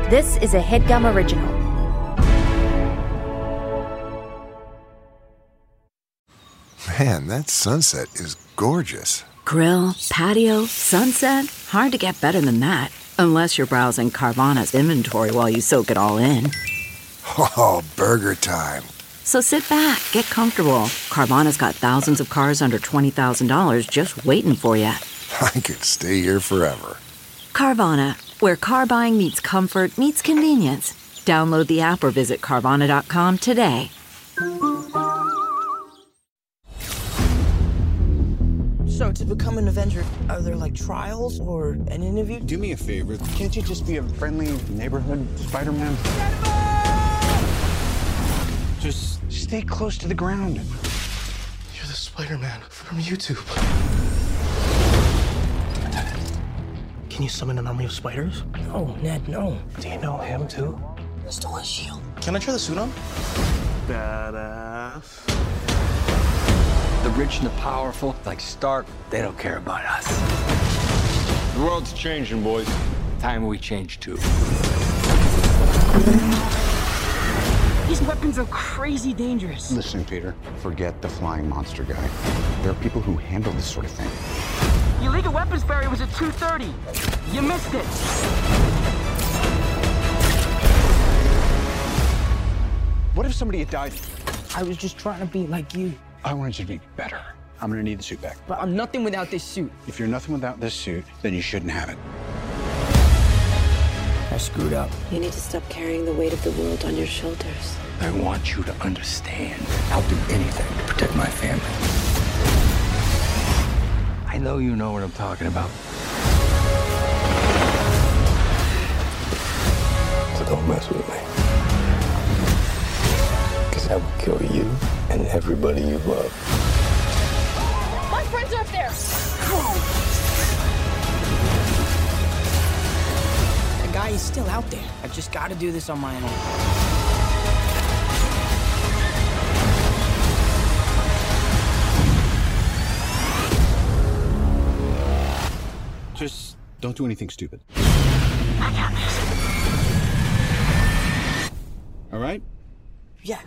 This is a HeadGum original. Man, that sunset is gorgeous. Grill, patio, sunset. Hard to get better than that. Unless you're browsing Carvana's inventory while you soak it all in. Oh, burger time. So sit back, get comfortable. Carvana's got thousands of cars under $20,000 just waiting for you. I could stay here forever. Carvana, where car buying meets comfort, meets convenience. Download the app or visit Carvana.com today. So, to become an Avenger, are there, trials or an interview? Do me a favor. Can't you just be a friendly neighborhood Spider-Man? Just stay close to the ground. You're the Spider-Man from YouTube. Can you summon an army of spiders? No, Ned, no. Do you know him, too? I stole his shield. Can I try the suit on? Badass. The rich and the powerful, like Stark, they don't care about us. The world's changing, boys. Time we change, too. These weapons are crazy dangerous. Listen, Peter, forget the flying monster guy. There are people who handle this sort of thing. Your League of Weapons ferry was at 2:30. You missed it. What if somebody had died? I was just trying to be like you. I wanted you to be better. I'm gonna need the suit back. But I'm nothing without this suit. If you're nothing without this suit, then you shouldn't have it. I screwed up. You need to stop carrying the weight of the world on your shoulders. I want you to understand. I'll do anything to protect my family. I know you know what I'm talking about. So don't mess with me. Because I will kill you and everybody you love. My friends are up there! The guy is still out there. I've just got to do this on my own. Just don't do anything stupid. I got this. All right? Yeah.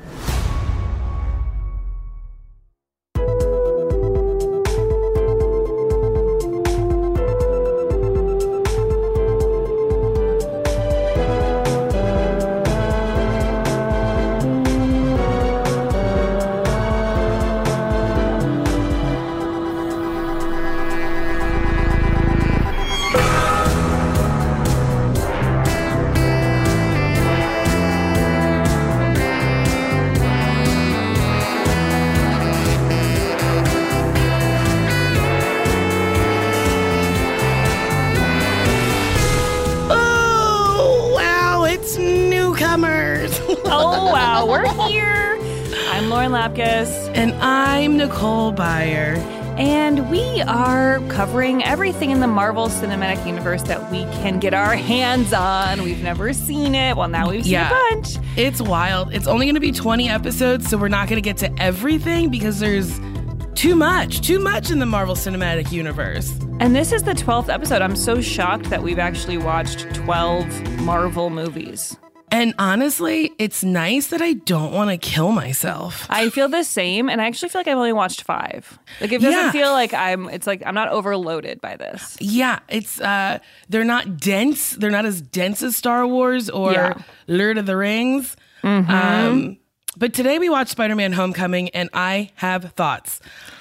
Oh, wow, we're here. I'm Lauren Lapkus. And I'm Nicole Byer. And we are covering everything in the Marvel Cinematic Universe that we can get our hands on. We've never seen it. Well, now we've seen a bunch. It's wild. It's only going to be 20 episodes, so we're not going to get to everything because there's too much in the Marvel Cinematic Universe. And this is the 12th episode. I'm so shocked that we've actually watched 12 Marvel movies. And honestly, it's nice that I don't want to kill myself. I feel the same, and I actually feel like I've only watched 5. Like, it doesn't feel like I'm not overloaded by this. Yeah, it's they're not dense. They're not as dense as Star Wars or Lord of the Rings. Mm-hmm. But today we watched Spider-Man: Homecoming, and I have thoughts.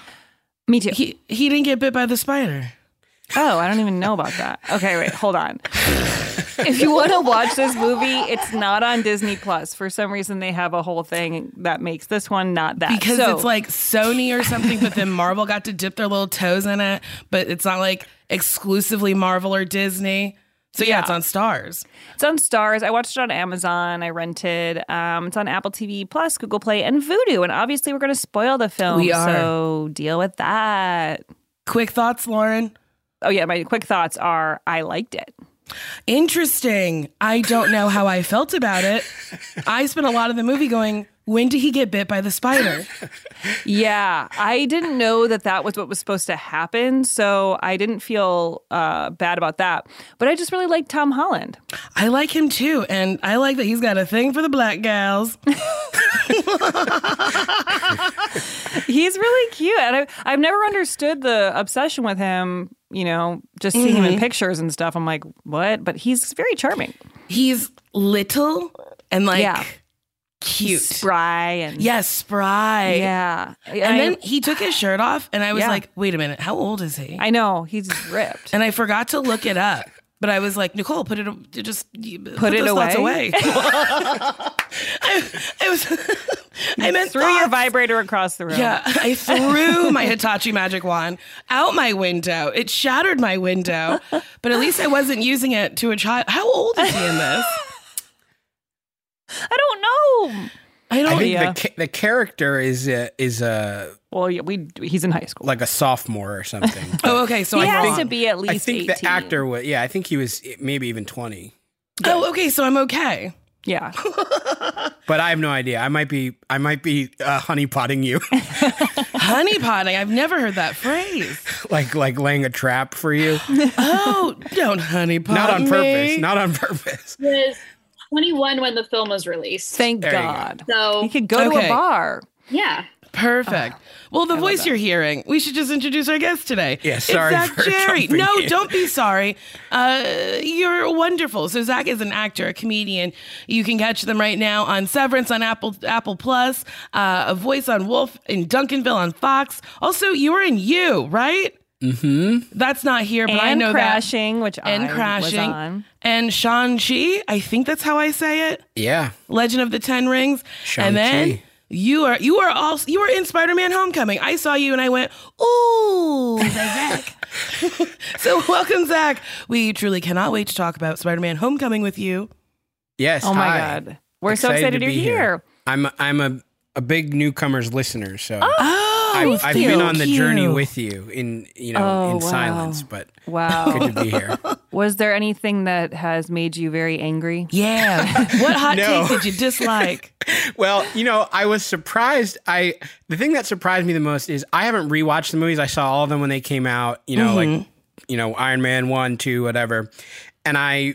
Me too. He didn't get bit by the spider. Oh, I don't even know about that. Okay, wait, hold on. If you want to watch this movie, it's not on Disney Plus. For some reason, they have a whole thing that makes this one not that. Because it's like Sony or something, but then Marvel got to dip their little toes in it. But it's not like exclusively Marvel or Disney. So yeah, it's on Starz. It's on Starz. I watched it on Amazon. I rented. It's on Apple TV Plus, Google Play, and Vudu. And obviously, we're going to spoil the film. We are. So deal with that. Quick thoughts, Lauren? Oh, yeah. My quick thoughts are I liked it. Interesting. I don't know how I felt about it. I spent a lot of the movie going, when did he get bit by the spider? Yeah, I didn't know that was what was supposed to happen, so I didn't feel bad about that. But I just really like Tom Holland. I like him too, and I like that he's got a thing for the black gals. He's really cute, and I've never understood the obsession with him. You know, just seeing him in pictures and stuff. I'm like, what? But he's very charming. He's little and cute. Spry. And yes, spry. Yeah. And then he took his shirt off and I was like, wait a minute, how old is he? I know, he's ripped. And I forgot to look it up. But I was like, Nicole, put it away. I meant threw your vibrator across the room. Yeah, I threw my Hitachi magic wand out my window. It shattered my window, but at least I wasn't using it to a child. How old is he in this? I don't know. I think the character is well, yeah, he's in high school, like a sophomore or something. Oh, okay. So he has to be at least. I think 18. the actor was. Yeah, I think he was maybe even 20. Good. Oh, okay. So I'm okay. Yeah. But I have no idea. I might be honeypotting you. Honeypotting? I've never heard that phrase. like laying a trap for you. Oh, don't honeypot Not on me. purpose. Not on purpose. He was 21 when the film was released. Thank God. So he could go to a bar. Yeah. Perfect. Well, the voice you're hearing, we should just introduce our guest today. Yeah, sorry it's Zach for Jerry. jumping No, in. don't be sorry. You're wonderful. So Zach is an actor, a comedian. You can catch them right now on Severance on Apple Plus, a voice on Wolf in Duncanville on Fox. Also, you were in You, right? Mm-hmm. That's not here, but and I know Crashing, which and I Crashing, was on. And Shang-Chi, I think that's how I say it. Yeah. Legend of the Ten Rings. Shang-Chi. And then you were in Spider-Man Homecoming. I saw you and I went, ooh, Zach. So welcome, Zach. We truly cannot wait to talk about Spider-Man Homecoming with you. Yes. Oh my hi. God. We're so excited you're be here. I'm a big newcomers listener, so I've cute. been on the journey with you in silence, but wow. good to be here. Was there anything that has made you very angry? Yeah. What hot No. take did you dislike? Well, I was surprised. The thing that surprised me the most is I haven't rewatched the movies. I saw all of them when they came out, like Iron Man 1, 2, whatever. And I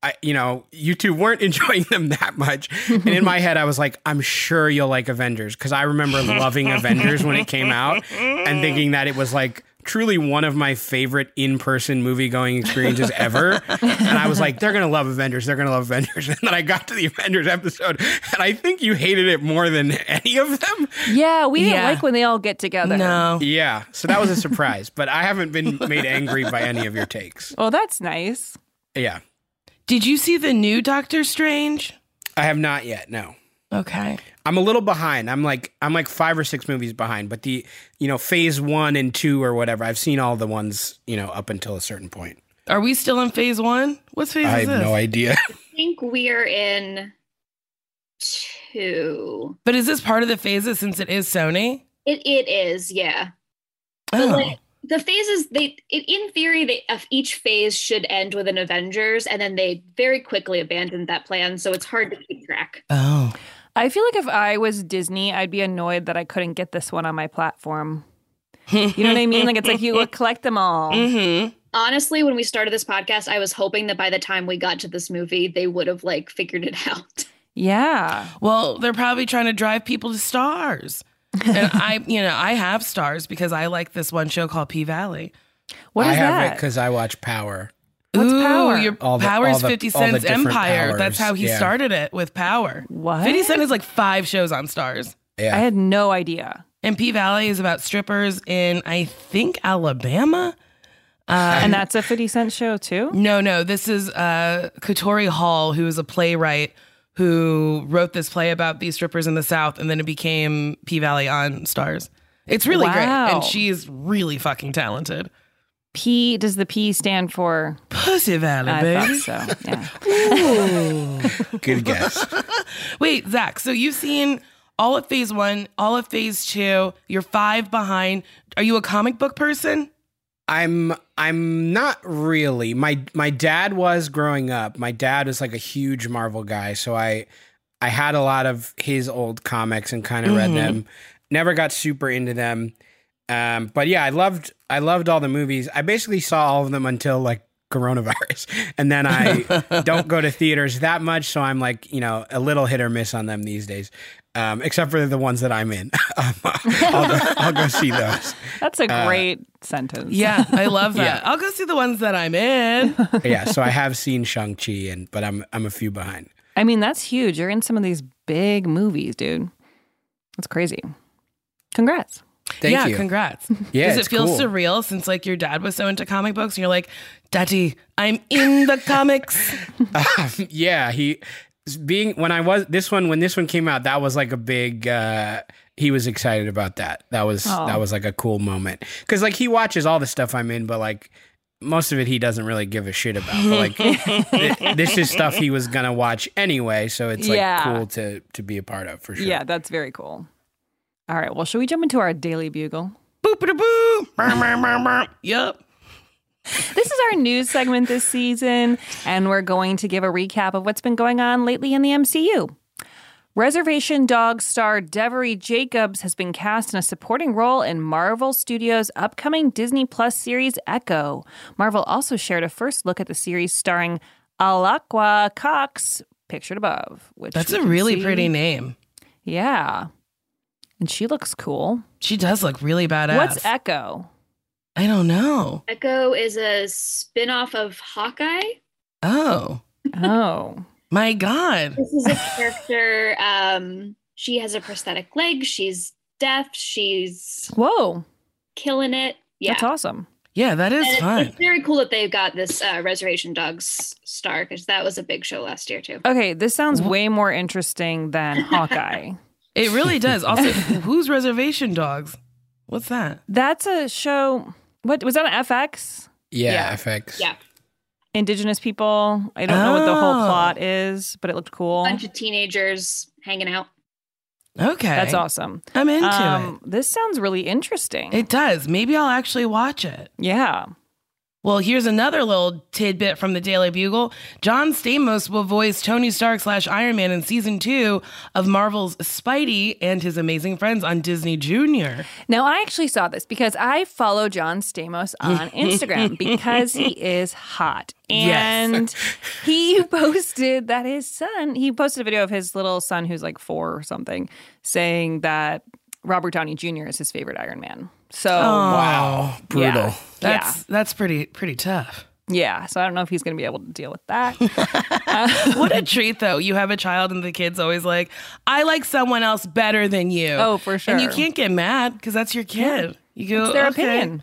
you two weren't enjoying them that much. And in my head, I was like, I'm sure you'll like Avengers, because I remember loving Avengers when it came out and thinking that it was like truly one of my favorite in-person movie-going experiences ever. And I was like, they're going to love Avengers. They're going to love Avengers. And then I got to the Avengers episode, and I think you hated it more than any of them. Yeah, we didn't like when they all get together. No. Yeah, so that was a surprise. But I haven't been made angry by any of your takes. Oh, that's nice. Yeah. Did you see the new Doctor Strange? I have not yet, no. Okay. I'm a little behind. I'm like 5 or 6 movies behind, but the phase 1 and 2 or whatever, I've seen all the ones, up until a certain point. Are we still in phase 1? What phase I is this? have no idea. I think we're in 2. But is this part of the phases since it is Sony? It is, yeah. Oh. But the phases, in theory, each phase should end with an Avengers, and then they very quickly abandoned that plan, so it's hard to keep track. Oh. I feel like if I was Disney, I'd be annoyed that I couldn't get this one on my platform. You know what I mean? Like, it's like you would collect them all. Mm-hmm. Honestly, when we started this podcast, I was hoping that by the time we got to this movie, they would have figured it out. Yeah. Well, they're probably trying to drive people to Stars. And I have Stars because I like this one show called P-Valley. What is I have that? it because I watch Power. What's Power? Your All the- Power's all the- 50 all the Cent's different Empire. powers, That's how he yeah. started it, with Power. What? 50 Cent is like 5 shows on Stars. Yeah. I had no idea. And P-Valley is about strippers in, I think, Alabama. And that's a 50 Cent show too? No. This is Katori Hall, who is a playwright who wrote this play about these strippers in the South, and then it became P-Valley on Stars. It's really great, Wow. and she's really fucking talented. Does the P stand for? Pussy Valley, I baby. thought so, yeah. Good guess. Wait, Zach, so you've seen all of phase 1, all of phase 2. You're 5 behind. Are you a comic book person? I'm not really. My dad was growing up. My dad was like a huge Marvel guy, so I had a lot of his old comics and kind of read them. Never got super into them. But yeah, I loved all the movies. I basically saw all of them until like coronavirus, and then I don't go to theaters that much, so I'm like, a little hit or miss on them these days. Except for the ones that I'm in. I'll go see those. That's a great sentence. Yeah, I love that. Yeah. I'll go see the ones that I'm in. Yeah, so I have seen Shang-Chi, but I'm a few behind. I mean, that's huge. You're in some of these big movies, dude. That's crazy. Congrats. Thank you. Congrats. Yeah, Does it it's feel cool. surreal since like your dad was so into comic books and you're like, Daddy, I'm in the comics? Yeah, when this one came out, that was like a big he was excited about that. That was like a cool moment. Cuz like he watches all the stuff I'm in, but like most of it he doesn't really give a shit about. But like this is stuff he was going to watch anyway, so it's like cool to be a part of for sure. Yeah, that's very cool. All right, well, should we jump into our Daily Bugle? Boop-a-da-boo. Yup. This is our news segment this season, and we're going to give a recap of what's been going on lately in the MCU. Reservation Dogs star Devery Jacobs has been cast in a supporting role in Marvel Studios' upcoming Disney Plus series Echo. Marvel also shared a first look at the series starring Alaqua Cox, pictured above. That's a really pretty name. Yeah. And she looks cool. She does look really badass. What's Echo? I don't know. Echo is a spin-off of Hawkeye. Oh. My God. This is a character. She has a prosthetic leg. She's deaf. She's killing it. Yeah. That's awesome. Yeah, that is fun. It's very cool that they've got this Reservation Dogs star, because that was a big show last year too. Okay, this sounds way more interesting than Hawkeye. It really does. Also, who's Reservation Dogs? What's that? That's a show. What was that on FX? Yeah, FX. Yeah. Indigenous people. I don't know what the whole plot is, but it looked cool. A bunch of teenagers hanging out. Okay. That's awesome. I'm into it. This sounds really interesting. It does. Maybe I'll actually watch it. Yeah. Well, here's another little tidbit from the Daily Bugle. John Stamos will voice Tony Stark / Iron Man in season 2 of Marvel's Spidey and His Amazing Friends on Disney Junior. Now, I actually saw this because I follow John Stamos on Instagram because he is hot. And he posted that he posted a video of his little son who's like 4 or something, saying that Robert Downey Jr. is his favorite Iron Man. So wow, brutal. That's pretty tough. Yeah, so I don't know if he's going to be able to deal with that. What a treat, though. You have a child and the kid's always like, I like someone else better than you. Oh, for sure. And you can't get mad because that's your kid. You go, it's their opinion.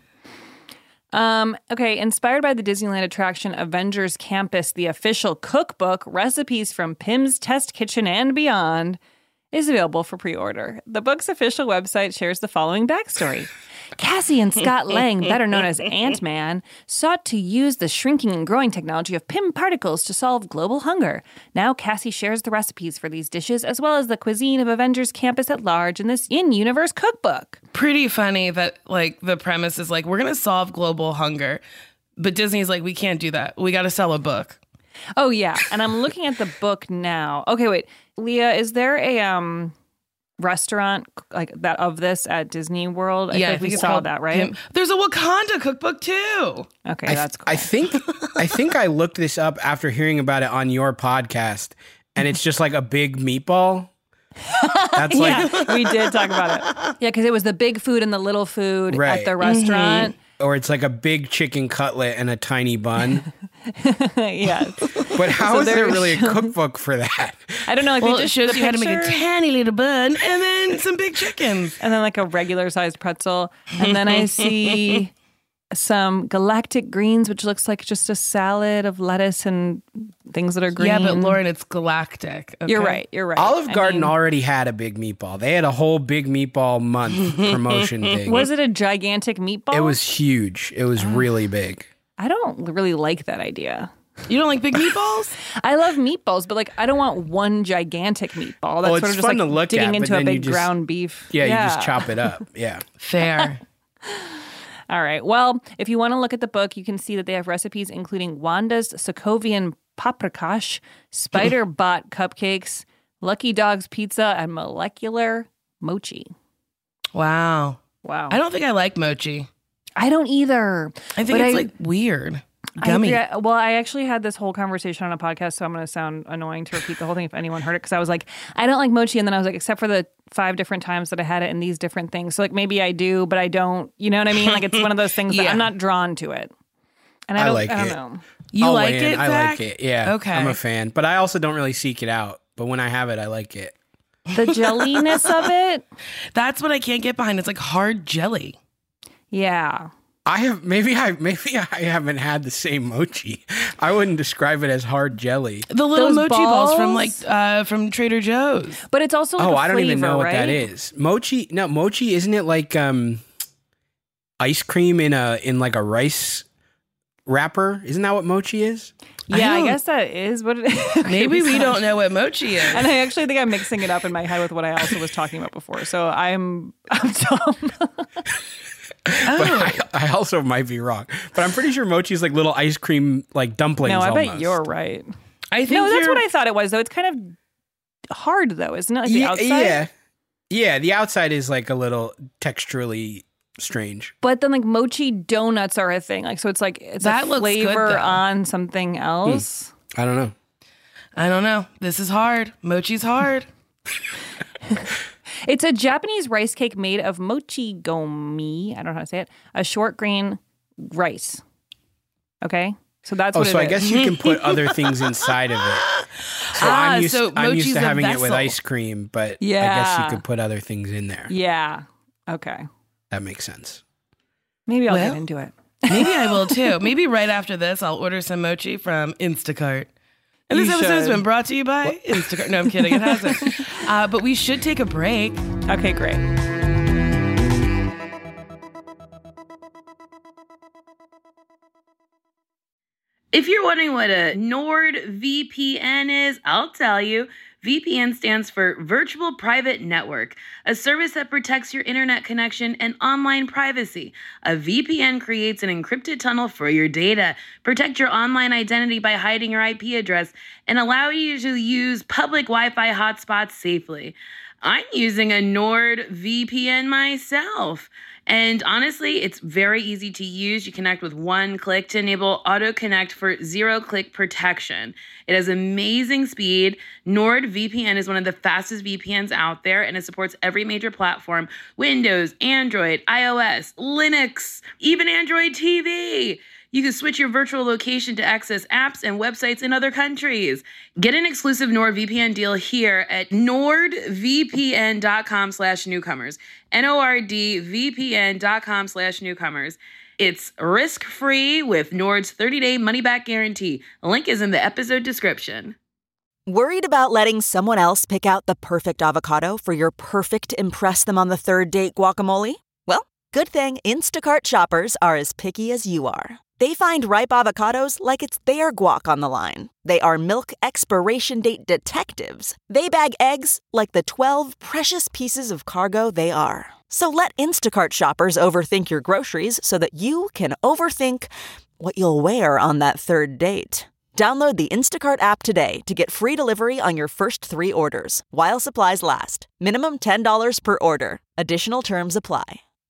Okay, inspired by the Disneyland attraction Avengers Campus, the official cookbook, Recipes from Pym's Test Kitchen and Beyond, is available for pre-order. The book's official website shares the following backstory. Cassie and Scott Lang, better known as Ant-Man, sought to use the shrinking and growing technology of Pym particles to solve global hunger. Now Cassie shares the recipes for these dishes as well as the cuisine of Avengers Campus at large in this in-universe cookbook. Pretty funny that like the premise is like, we're going to solve global hunger. But Disney's like, we can't do that. We got to sell a book. Oh, yeah. And I'm looking at the book now. Okay, wait. Leah, is there a restaurant like that of this at Disney World? I think we saw that, right? There's a Wakanda cookbook too. Okay, that's cool. I think I looked this up after hearing about it on your podcast, and it's just like a big meatball. That's like we did talk about it. Yeah, because it was the big food and the little food at the restaurant. Or it's like a big chicken cutlet and a tiny bun. Yes. But how is there really a cookbook for that? I don't know. Like, well, they it just shows you how to make a tiny little bun and then some big chickens. And then like a regular sized pretzel. And then I see some galactic greens, which looks like just a salad of lettuce and things that are green. Yeah, but Lauren, it's galactic. Okay? You're right. Olive Garden already had a big meatball. They had a whole big meatball month promotion thing. Was it a gigantic meatball? It was huge. It was really big. I don't really like that idea. You don't like big meatballs? I love meatballs, but like I don't want one gigantic meatball. That's it's sort of just fun like to look digging at, into a but big then ground beef. Yeah, you just chop it up. Yeah. Fair. All right. Well, if you want to look at the book, you can see that they have recipes including Wanda's Sokovian paprikash, spider bot cupcakes, Lucky Dog's pizza, and molecular mochi. Wow. Wow. I don't think I like mochi. I don't either. I think it's like weird. Gummy. I actually had this whole conversation on a podcast, so I'm going to sound annoying to repeat the whole thing if anyone heard it, because I was like, I don't like mochi. And then I was like, except for the 5 different times that I had it in these different things. So like maybe I do, but I don't. You know what I mean? Like it's one of those things that I'm not drawn to it. And I don't know. You like it, I Zach? like it. Yeah. Okay. I'm a fan. But I also don't really seek it out. But when I have it, I like it. The jelliness of it. That's what I can't get behind. It's like hard jelly. Yeah. Maybe I haven't had the same mochi. I wouldn't describe it as hard jelly. The little mochi balls from Trader Joe's. But it's also like I don't even know right? what that is. Mochi isn't it like ice cream in like a rice wrapper? Isn't that what mochi is? Yeah, I guess that is what it is. Maybe we don't know what mochi is. And I actually think I'm mixing it up in my head with what I also was talking about before. So I'm dumb. But I also might be wrong. But I'm pretty sure mochi is like little ice cream like dumplings. No, I almost. bet you're right. I think that's what I thought it was, though. It's kind of hard, though, isn't it? Like the outside? Yeah, the outside is like a little texturally strange. But then like mochi donuts are a thing. Like so it's like that a looks flavor good, on something else. I don't know. This is hard. Mochi's hard. It's a Japanese rice cake made of mochi gomi. I don't know how to say it. A short grain rice. Okay? So that's what it is. I guess you can put other things inside of it. So I'm used to having it with ice cream, but I guess you could put other things in there. Yeah. Okay. That makes sense. Maybe I'll get into it. Maybe I will too. Maybe right after this, I'll order some mochi from Instacart. And this episode has been brought to you by Instacart. No, I'm kidding. It hasn't. But we should take a break. Okay, great. If you're wondering what a NordVPN is, I'll tell you. VPN stands for Virtual Private Network, a service that protects your internet connection and online privacy. A VPN creates an encrypted tunnel for your data, protect your online identity by hiding your IP address, and allow you to use public Wi-Fi hotspots safely. I'm using a NordVPN myself. And honestly, it's very easy to use. You connect with one click to enable auto connect for 0-click protection. It has amazing speed. NordVPN is one of the fastest VPNs out there, and it supports every major platform: Windows, Android, iOS, Linux, even Android TV. You can switch your virtual location to access apps and websites in other countries. Get an exclusive NordVPN deal here at nordvpn.com/newcomers. nordvpn.com/newcomers. It's risk-free with Nord's 30-day money-back guarantee. A link is in the episode description. Worried about letting someone else pick out the perfect avocado for your perfect impress-them-on-the-third-date guacamole? Well, good thing Instacart shoppers are as picky as you are. They find ripe avocados like it's their guac on the line. They are milk expiration date detectives. They bag eggs like the 12 precious pieces of cargo they are. So let Instacart shoppers overthink your groceries so that you can overthink what you'll wear on that third date. Download the Instacart app today to get free delivery on your first 3 orders, while supplies last. Minimum $10 per order. Additional terms apply.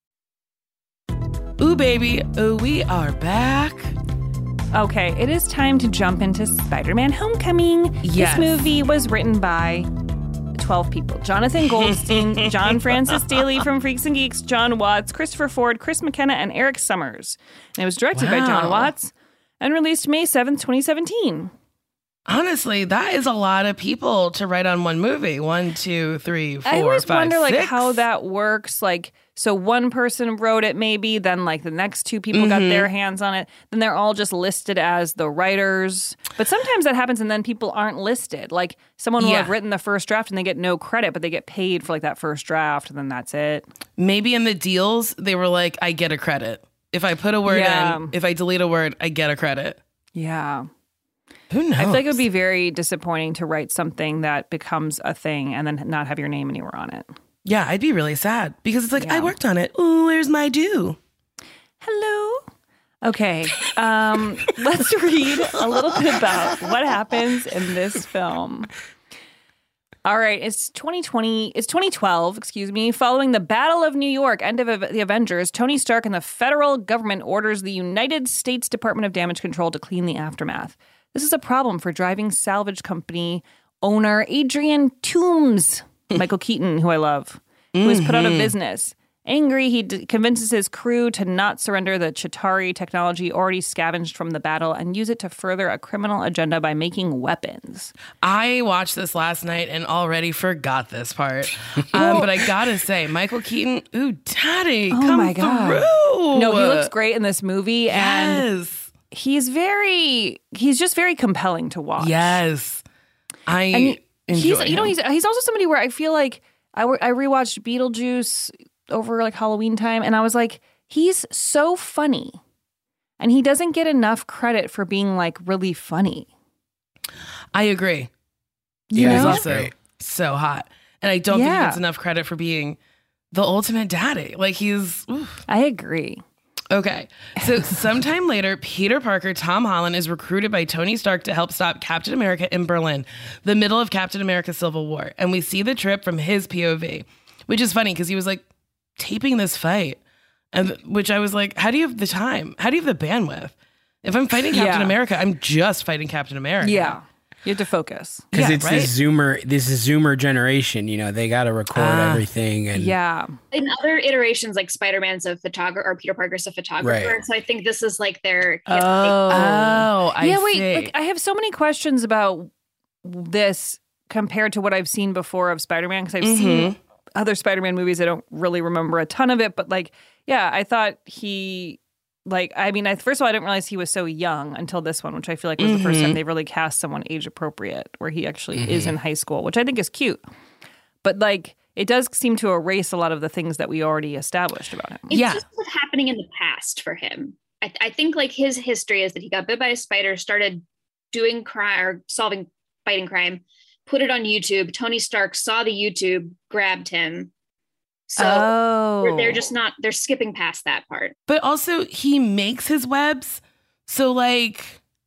Ooh, baby. Ooh, we are back. Okay, it is time to jump into Spider-Man Homecoming. Yes. This movie was written by 12 people. Jonathan Goldstein, John Francis Daly from Freaks and Geeks, John Watts, Christopher Ford, Chris McKenna, and Eric Summers. And it was directed by John Watts and released May 7th, 2017. Honestly, that is a lot of people to write on one movie. 1, 2, 3, 4, 5, 6. I always wonder like how that works. Like, so one person wrote it maybe, then like the next 2 people got their hands on it. Then they're all just listed as the writers. But sometimes that happens and then people aren't listed. Like someone will have written the first draft and they get no credit, but they get paid for like that first draft and then that's it. Maybe in the deals, they were like, I get a credit. If I put a word in, if I delete a word, I get a credit. Yeah. Who knows? I feel like it would be very disappointing to write something that becomes a thing and then not have your name anywhere on it. Yeah, I'd be really sad because it's like, I worked on it. Ooh, where's my due? Hello. Okay, let's read a little bit about what happens in this film. All right, it's 2012, following the Battle of New York, end of the Avengers, Tony Stark and the federal government orders the United States Department of Damage Control to clean the aftermath. This is a problem for driving salvage company owner Adrian Toomes, Michael Keaton, who I love, who is put out of business. Angry, he convinces his crew to not surrender the Chitauri technology already scavenged from the battle and use it to further a criminal agenda by making weapons. I watched this last night and already forgot this part. But I gotta say, Michael Keaton, ooh, daddy, come my God. Through. No, he looks great in this movie. And Yes. he's just very compelling to watch. Yes. I enjoy him. He's also somebody where I feel like I rewatched Beetlejuice over like Halloween time, and I was like, he's so funny, and he doesn't get enough credit for being like really funny. I agree. You He's know? also so hot, and I don't think he gets enough credit for being the ultimate daddy. Like he's. Oof. I agree. Okay, so sometime later, Peter Parker, Tom Holland, is recruited by Tony Stark to help stop Captain America in Berlin, the middle of Captain America Civil War, and we see the trip from his POV, which is funny because he was like taping this fight, and which I was like, how do you have the time? How do you have the bandwidth? If I'm fighting Captain America, I'm just fighting Captain America. Yeah, you have to focus because it's this Zoomer generation. You know, they got to record everything, and In other iterations, like Spider-Man's a photographer or Peter Parker's a photographer, Right. so I think this is like their. I wait, see. like, I have so many questions about this compared to what I've seen before of Spider-Man, because I've seen other Spider-Man movies. I don't really remember a ton of it, but like, yeah, I thought he, like, I mean, first of all, I didn't realize he was so young until this one, which I feel like was the first time they really cast someone age appropriate, where he actually is in high school, which I think is cute. But like, it does seem to erase a lot of the things that we already established about him. It's just what's happening in the past for him. I think like his history is that he got bit by a spider, started doing crime or fighting crime, put it on YouTube. Tony Stark saw the YouTube, grabbed him. So they're skipping past that part. But also, he makes his webs. So, like,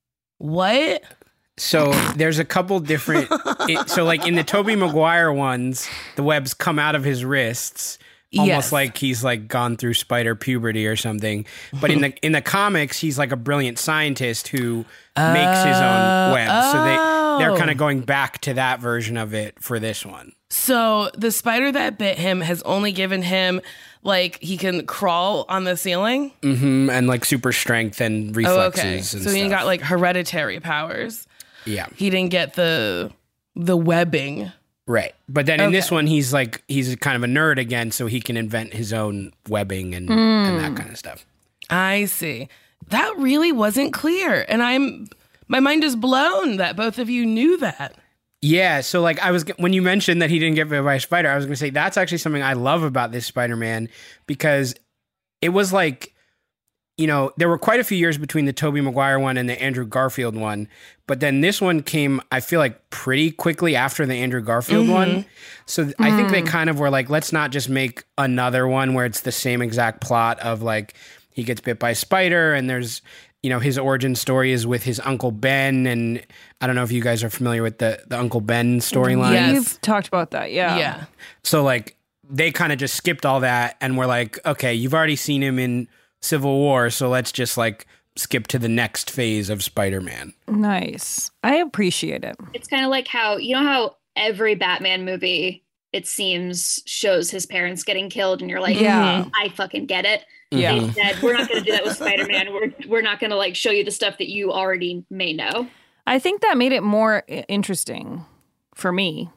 what? So there's a couple different. So, like in the Tobey Maguire ones, the webs come out of his wrists, almost like he's like gone through spider puberty or something. But in the comics, he's like a brilliant scientist who makes his own webs. So they're kind of going back to that version of it for this one. So the spider that bit him has only given him, like, he can crawl on the ceiling? Mm-hmm. And like super strength and reflexes and so he got like hereditary powers. Yeah. He didn't get the webbing. Right. But then in this one, he's kind of a nerd again, so he can invent his own webbing and that kind of stuff. I see. That really wasn't clear. And my mind is blown that both of you knew that. Yeah, so like when you mentioned that he didn't get bit by a spider, I was going to say that's actually something I love about this Spider-Man, because it was like, you know, there were quite a few years between the Tobey Maguire one and the Andrew Garfield one, but then this one came, I feel like, pretty quickly after the Andrew Garfield one. So I think they kind of were like, let's not just make another one where it's the same exact plot of like he gets bit by a spider and there's, you know, his origin story is with his Uncle Ben, and I don't know if you guys are familiar with the Uncle Ben storyline. Yeah, you've talked about that, yeah. So like they kind of just skipped all that and were like, okay, you've already seen him in Civil War, so let's just like skip to the next phase of Spider-Man. Nice. I appreciate it. It's kind of like how, you know how every Batman movie, it seems, shows his parents getting killed, and you're like, I fucking get it. Yeah. They said, we're not going to do that with Spider-Man. We're not going to like show you the stuff that you already may know. I think that made it more interesting for me.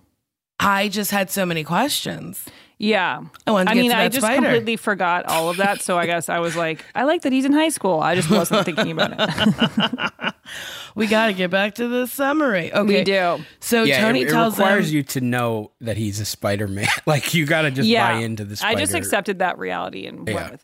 I just had so many questions. Yeah. I just completely forgot all of that. So I guess I was like, I like that he's in high school. I just wasn't thinking about it. We got to get back to the summary. Okay. We do. So Tony tells it requires you to know that he's a Spider-Man. Like, you got to just buy into the spider. I just accepted that reality and went with it.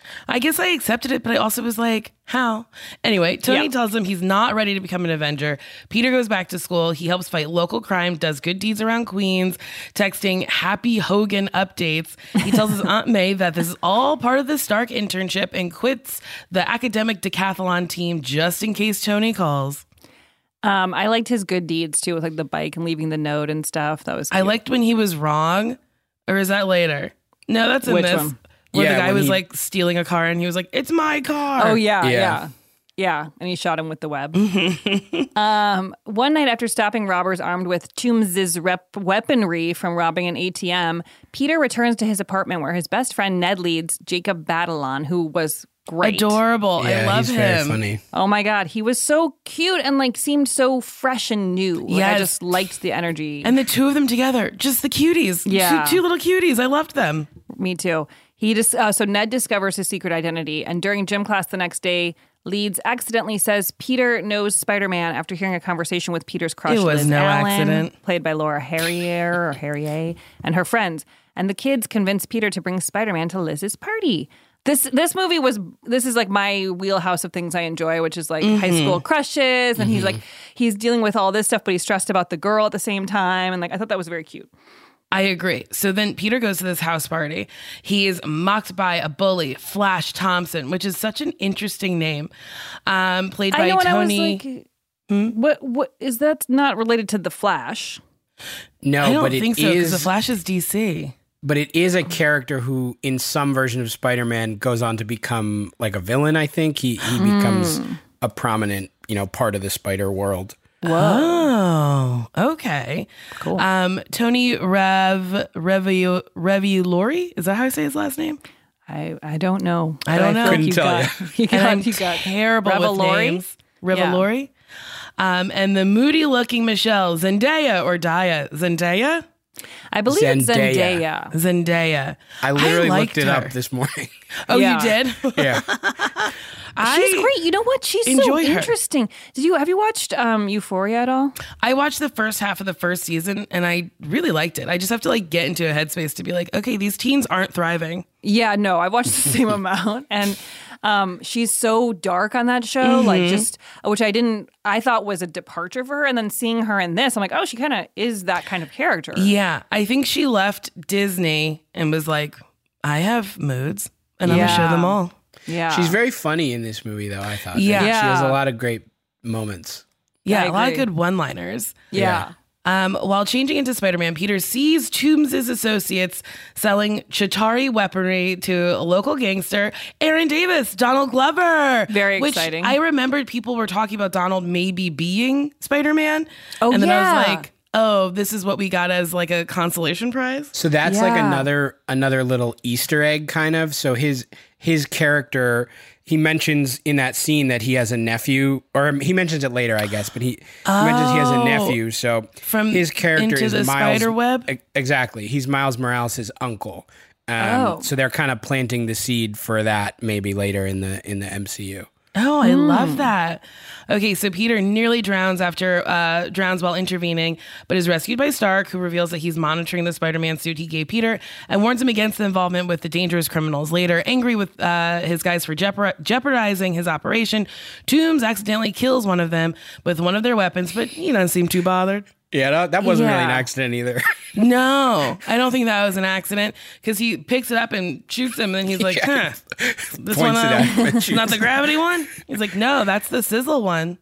I guess I accepted it, but I also was like, how? Anyway, Tony tells him he's not ready to become an Avenger. Peter goes back to school. He helps fight local crime, does good deeds around Queens, texting Happy Hogan updates. He tells his Aunt May that this is all part of the Stark internship and quits the academic decathlon team just in case Tony calls. I liked his good deeds too, with like the bike and leaving the note and stuff. That was cute. I liked when he was wrong, or is that later? No, that's in Which this. one? Where the guy was like stealing a car and he was like, "It's my car." Oh yeah. And he shot him with the web. One night after stopping robbers armed with Toombs' weaponry from robbing an ATM, Peter returns to his apartment where his best friend Ned leads, Jacob Batalon, who was great. Adorable. Yeah, I love he's him. very funny. Oh my God. He was so cute and like seemed so fresh and new. Yes. I just liked the energy. And the two of them together, just the cuties. Yeah. Two little cuties. I loved them. Me too. He just so Ned discovers his secret identity, and during gym class the next day, Leeds accidentally says Peter knows Spider-Man after hearing a conversation with Peter's crush, It was Liz no Allen, accident. played by Laura Harrier, and her friends. And the kids convince Peter to bring Spider-Man to Liz's party. This movie is like my wheelhouse of things I enjoy, which is like high school crushes, and he's dealing with all this stuff, but he's stressed about the girl at the same time, and like I thought that was very cute. I agree. So then Peter goes to this house party. He is mocked by a bully, Flash Thompson, which is such an interesting name. Played by Tony. What is that not related to the Flash? No, I don't but it think so because is. the Flash is DC. But it is a character who, in some version of Spider-Man, goes on to become like a villain. I think he becomes a prominent, part of the Spider world. Whoa. Oh, okay. Cool. Tony Revolori. Is that how I say his last name? I don't know. I don't know. Couldn't tell you. You I'm got terrible with names. Revolori. Yeah. And the moody-looking Michelle Zendaya or Daya. Zendaya? I believe it's Zendaya. Zendaya. I literally liked looked it her. up this morning. Oh, Yeah. you did? Yeah. She's great. You know what? She's so enjoy her. interesting. Have you watched Euphoria at all? I watched the first half of the first season and I really liked it. I just have to get into a headspace to be like, okay, these teens aren't thriving. Yeah, no, I watched the same amount. And she's so dark on that show, which I thought was a departure for her. And then seeing her in this, I'm like, oh, she kind of is that kind of character. Yeah. I think she left Disney and was like, I have moods and I'm going to show them all. Yeah. She's very funny in this movie, though, I thought. Yeah. She has a lot of great moments. Yeah, I a lot of agree. good one-liners. Yeah. While changing into Spider-Man, Peter sees Toombs' associates selling Chitauri weaponry to a local gangster, Aaron Davis, Donald Glover. Very which exciting. I remembered people were talking about Donald maybe being Spider-Man. Oh, and then I yeah. was like, oh, this is what we got as like a consolation prize. So that's like Yeah. another little Easter egg kind of. So his character, he mentions in that scene that he has a nephew, or he mentions it later, I guess, but he mentions he has a nephew. So From his character Into is the Miles. Spiderweb? Exactly. He's Miles Morales' uncle. So they're kind of planting the seed for that maybe later in the MCU. Oh, I love that. Okay, so Peter nearly drowns while intervening, but is rescued by Stark, who reveals that he's monitoring the Spider-Man suit he gave Peter and warns him against the involvement with the dangerous criminals. Later, angry with his guys for jeopardizing his operation, Toombs accidentally kills one of them with one of their weapons, but he doesn't seem too bothered. Yeah, that wasn't really an Yeah. accident either. No, I don't think that was an accident because he picks it up and shoots him, and then he's like, Yeah. this Points one, it at him and not shoots the him. gravity one? He's like, no, that's the sizzle one.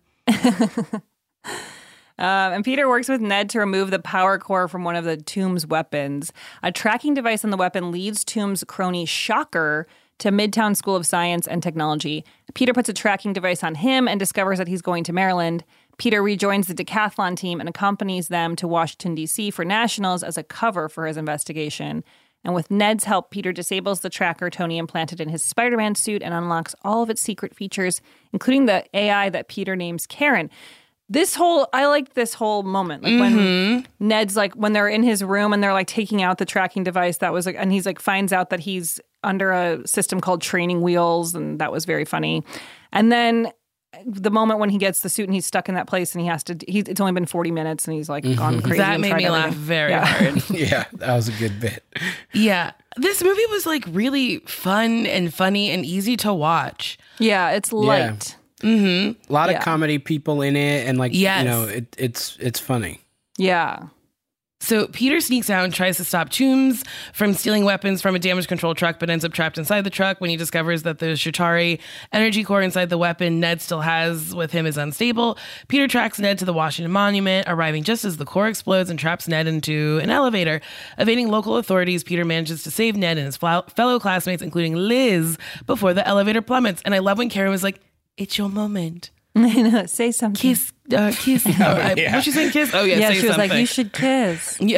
And Peter works with Ned to remove the power core from one of the Toombs weapons. A tracking device on the weapon leads Toombs' crony Shocker to Midtown School of Science and Technology. Peter puts a tracking device on him and discovers that he's going to Maryland. Peter rejoins the decathlon team and accompanies them to Washington, D.C. for nationals as a cover for his investigation. And with Ned's help, Peter disables the tracker Tony implanted in his Spider-Man suit and unlocks all of its secret features, including the AI that Peter names Karen. I liked this whole moment. Like when Ned's like, when they're in his room and they're like taking out the tracking device, that was like, and he's like, finds out that he's under a system called Training Wheels, and that was very funny. And then the moment when he gets the suit and he's stuck in that place and it's only been 40 minutes and he's like gone crazy. That and made tried me laugh everything. very hard. Yeah, that was a good bit. Yeah. This movie was like really fun and funny and easy to watch. Yeah, it's light. Mm-hmm. A lot of comedy people in it, and like, it's funny. Yeah. So Peter sneaks out and tries to stop Toombs from stealing weapons from a damage control truck, but ends up trapped inside the truck. When he discovers that the Chitauri energy core inside the weapon Ned still has with him is unstable, Peter tracks Ned to the Washington Monument, arriving just as the core explodes and traps Ned into an elevator. Evading local authorities, Peter manages to save Ned and his fellow classmates, including Liz, before the elevator plummets. And I love when Karen was like, "It's your moment. Say something. Kiss. Was she saying kiss? Oh, yeah, say she was something. like, you should kiss. Yeah.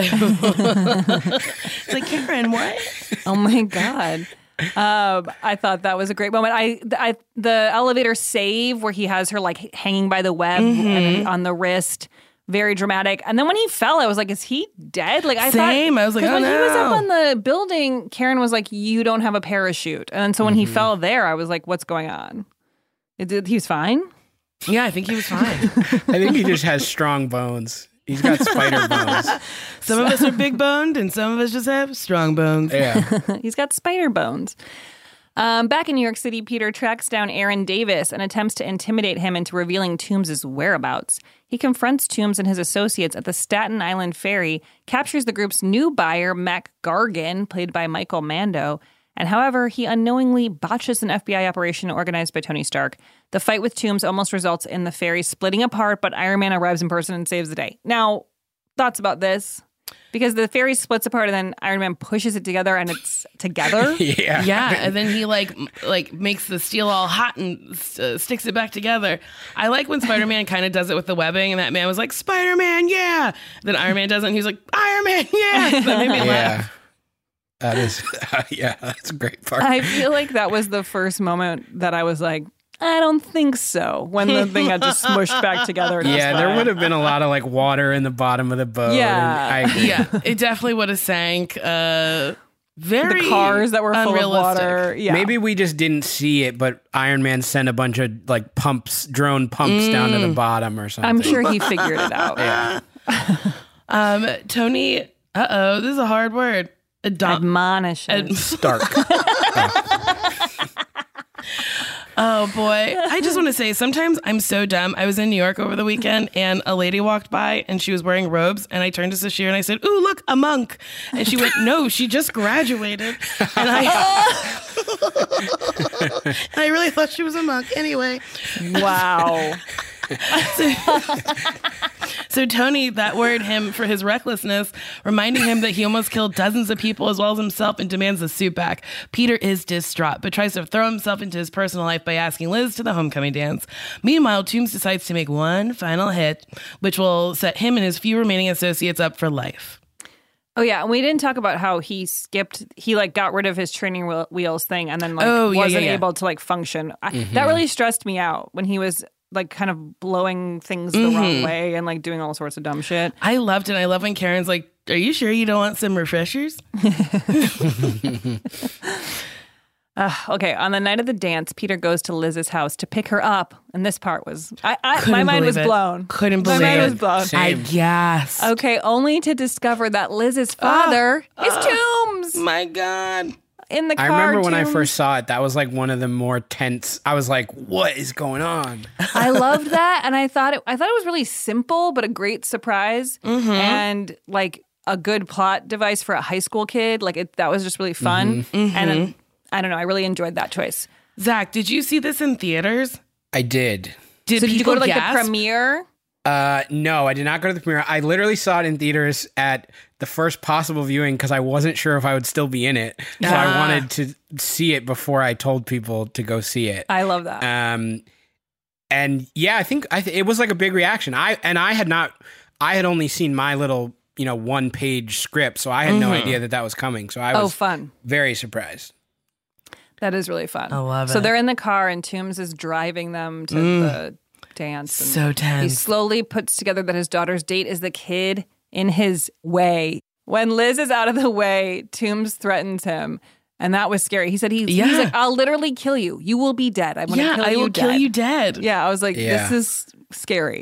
It's like, Karen, what? Oh, my God. I thought that was a great moment. The elevator save where he has her like hanging by the web and on the wrist, very dramatic. And then when he fell, I was like, is he dead? Like I thought, I was like, oh, when he was up on the building, Karen was like, you don't have a parachute. And so when he fell there, I was like, what's going on? He was fine? Yeah, I think he was fine. I think he just has strong bones. He's got spider bones. Some of us are big boned and some of us just have strong bones. Yeah. He's got spider bones. Back in New York City, Peter tracks down Aaron Davis and attempts to intimidate him into revealing Toombs' whereabouts. He confronts Toombs and his associates at the Staten Island Ferry, captures the group's new buyer, Mac Gargan, played by Michael Mando, and however, he unknowingly botches an FBI operation organized by Tony Stark. The fight with Toombs almost results in the ferry splitting apart, but Iron Man arrives in person and saves the day. Now, thoughts about this? Because the ferry splits apart and then Iron Man pushes it together and it's together. Yeah, and then he like makes the steel all hot and sticks it back together. I like when Spider-Man kind of does it with the webbing, and that man was like, Spider-Man, yeah! Then Iron Man does it and he's like, Iron Man, yeah! That made me laugh. That is, that's a great part. I feel like that was the first moment that I was like, I don't think so. When the thing had just smushed back together. Yeah, there would have been a lot of like water in the bottom of the boat. Yeah. Yeah, it definitely would have sank. Very the cars that were full of water. Yeah. Maybe we just didn't see it, but Iron Man sent a bunch of like drone pumps down to the bottom or something. I'm sure he figured it out. Yeah. Tony, this is a hard word. Admonishes. Stark. Oh boy. I just want to say, sometimes I'm so dumb. I was in New York over the weekend and a lady walked by and she was wearing robes, and I turned to Sashir and I said, ooh, look, a monk. And she went, no, she just graduated. And I really thought she was a monk. Anyway. Wow. So Tony, that word him for his recklessness, reminding him that he almost killed dozens of people as well as himself and demands the suit back. Peter is distraught, but tries to throw himself into his personal life by asking Liz to the homecoming dance. Meanwhile, Toombs decides to make one final hit, which will set him and his few remaining associates up for life. Oh, yeah. And we didn't talk about how he like got rid of his training wheels thing and then like wasn't able to like function. That really stressed me out when he was like kind of blowing things the wrong way and like doing all sorts of dumb shit. I loved it. I love when Karen's like, are you sure you don't want some refreshers? Okay, on the night of the dance, Peter goes to Liz's house to pick her up. And this part was, my mind was blown. Couldn't believe it. My mind was blown. Same. I guess. Okay, only to discover that Liz's father is Toombs. My God. In the car, I remember when I Toombs. first saw it, that was like one of the more tense. I was like, what is going on? I loved that. And I thought it was really simple, but a great surprise. And like a good plot device for a high school kid. Like that was just really fun. And I don't know, I really enjoyed that choice. Zach, did you see this in theaters? I did. Did you go to like gasp? the premiere? No, I did not go to the premiere. I literally saw it in theaters at the first possible viewing because I wasn't sure if I would still be in it. So I wanted to see it before I told people to go see it. I love that. And yeah, I think it was like a big reaction. I had only seen my little, 1-page script, so I had no idea that was coming. So I was fun. Very surprised. That is really fun. I love it. So they're in the car and Toombs is driving them to the dance. And so tense. He slowly puts together that his daughter's date is the kid in his way. When Liz is out of the way, Toombs threatens him. And that was scary. He said, he's like, I'll literally kill you. You will be dead. I'm going to kill you dead. Kill you dead. Yeah, I was like, this is scary.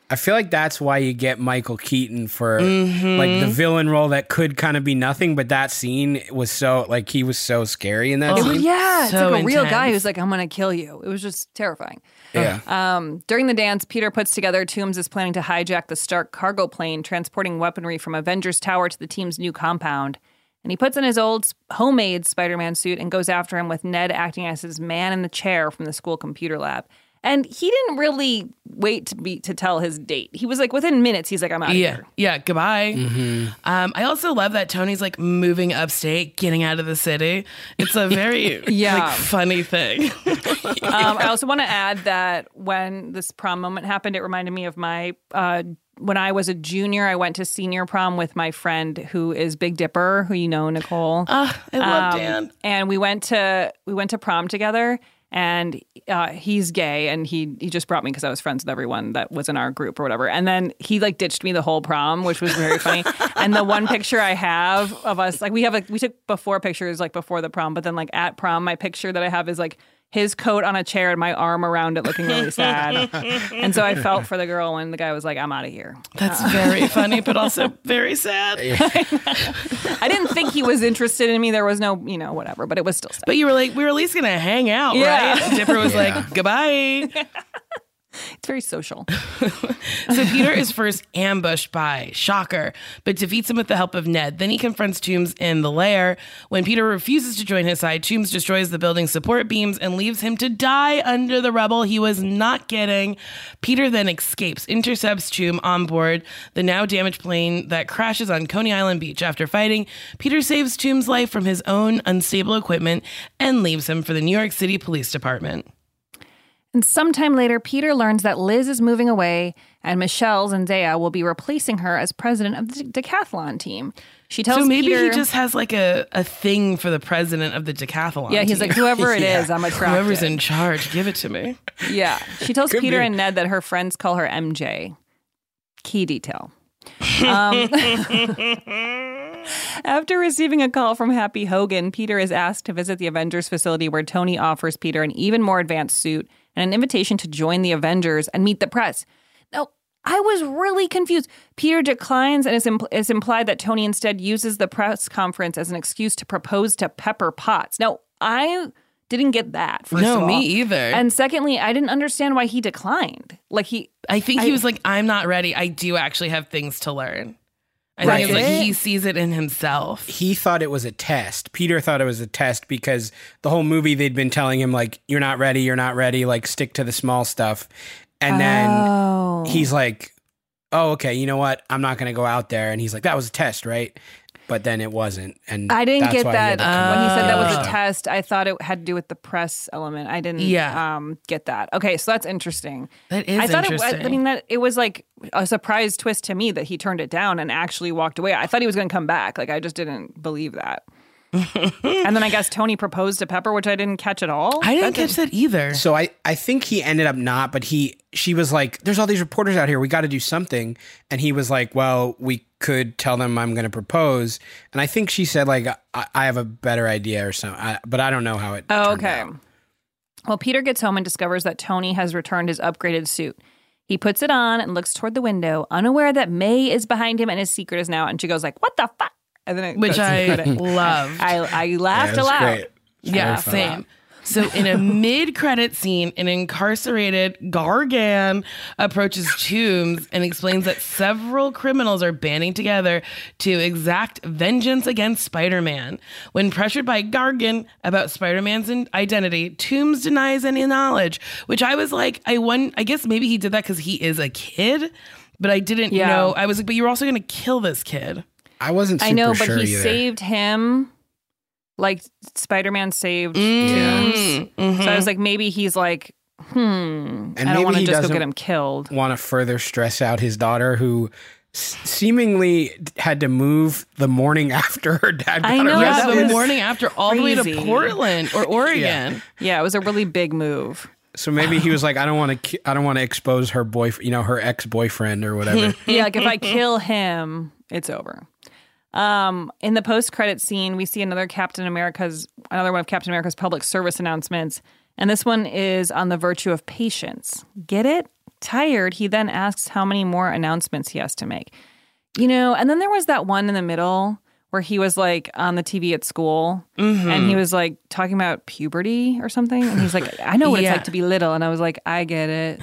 I feel like that's why you get Michael Keaton for like the villain role that could kind of be nothing, but that scene was so like he was so scary in that scene. Yeah, it's So like a real intense. guy who's like, I'm gonna kill you. It was just terrifying. Yeah. During the dance, Peter puts together Toomes is planning to hijack the Stark cargo plane, transporting weaponry from Avengers Tower to the team's new compound. And he puts on his old homemade Spider-Man suit and goes after him with Ned acting as his man in the chair from the school computer lab. And he didn't really wait to tell his date. He was like, within minutes, he's like, I'm out of here. Yeah, goodbye. I also love that Tony's like moving upstate, getting out of the city. It's a very like, funny thing. I also want to add that when this prom moment happened, it reminded me of my when I was a junior, I went to senior prom with my friend who is Big Dipper, who you know, Nicole. I love Dan. And we went to prom together. And he's gay, and he just brought me because I was friends with everyone that was in our group or whatever. And then he like ditched me the whole prom, which was very funny. And the one picture I have of us, like we took before pictures like before the prom, but then like at prom, my picture that I have is like his coat on a chair and my arm around it looking really sad. And so I felt for the girl when the guy was like, I'm out of here. That's very funny, but also very sad. I didn't think he was interested in me. There was no, whatever, but it was still sad. But you were like, we were at least going to hang out, right? Dipper was like, goodbye. It's very social. So Peter is first ambushed by Shocker, but defeats him with the help of Ned. Then he confronts Toomes in the lair. When Peter refuses to join his side, Toomes destroys the building's support beams and leaves him to die under the rubble. He was not kidding. Peter then escapes, intercepts Toomes on board the now damaged plane that crashes on Coney Island Beach. After fighting, Peter saves Toomes' life from his own unstable equipment and leaves him for the New York City Police Department. And sometime later, Peter learns that Liz is moving away and Michelle Zendaya will be replacing her as president of the decathlon team. She tells So maybe Peter, he just has like a thing for the president of the decathlon yeah, he's team. like, whoever it is, I'm attracted. Whoever's in charge, give it to me. Yeah. She tells Could Peter be. and Ned that her friends call her MJ. Key detail. After receiving a call from Happy Hogan, Peter is asked to visit the Avengers facility where Tony offers Peter an even more advanced suit and an invitation to join the Avengers and meet the press. Now, I was really confused. Peter declines, and it's implied that Tony instead uses the press conference as an excuse to propose to Pepper Potts. Now, I didn't get that, first of all. No, me either. And secondly, I didn't understand why he declined. I think he was like, I'm not ready. I do actually have things to learn. I think it's like he sees it in himself. He thought it was a test. Peter thought it was a test because the whole movie they'd been telling him like, you're not ready, like stick to the small stuff. And then he's like, oh, okay, you know what? I'm not going to go out there. And he's like, that was a test, right? But then it wasn't. And I didn't that's get why he had that. to come When he back. said that was a test, I thought it had to do with the press element. I didn't get that. Okay, so that's interesting. That is I thought interesting. it was like a surprise twist to me that he turned it down and actually walked away. I thought he was going to come back. Like, I just didn't believe that. And then I guess Tony proposed to Pepper, which I didn't catch at all. I didn't catch that either. So I think he ended up not, but she was like, there's all these reporters out here. We got to do something. And he was like, well, we could tell them I'm going to propose. And I think she said like, I have a better idea or something. But I don't know how it turned out. Well, Peter gets home and discovers that Tony has returned his upgraded suit. He puts it on and looks toward the window, unaware that May is behind him and his secret is now. And she goes like, what the fuck? And then it Which goes to I credit. love. I laughed Yeah, it was aloud. great. Yeah, same. So in a mid-credit scene, an incarcerated Gargan approaches Toomes and explains that several criminals are banding together to exact vengeance against Spider-Man. When pressured by Gargan about Spider-Man's identity, Toomes denies any knowledge, which I was like, I guess maybe he did that because he is a kid, but I didn't know. I was like, but you're also going to kill this kid. I wasn't super I know, but sure he either. saved him like Spider-Man saved Toomes. So I was like, maybe he's like, And I don't maybe want to he just go doesn't get him killed. want to further stress out his daughter who seemingly had to move the morning after her dad got I know, Yeah, arrested. the morning after all the way to crazy. Portland or Oregon. Yeah, it was a really big move. So maybe he was like, I don't want to expose her boyfriend, her ex-boyfriend or whatever. Yeah, like if I kill him, it's over. In the post-credit scene, we see another one of Captain America's public service announcements, and this one is on the virtue of patience. Get it? tired, he then asks how many more announcements he has to make. And then there was that one in the middle where he was like on the TV at school and he was like talking about puberty or something. And he's like, I know what it's like to be little. And I was like, I get it.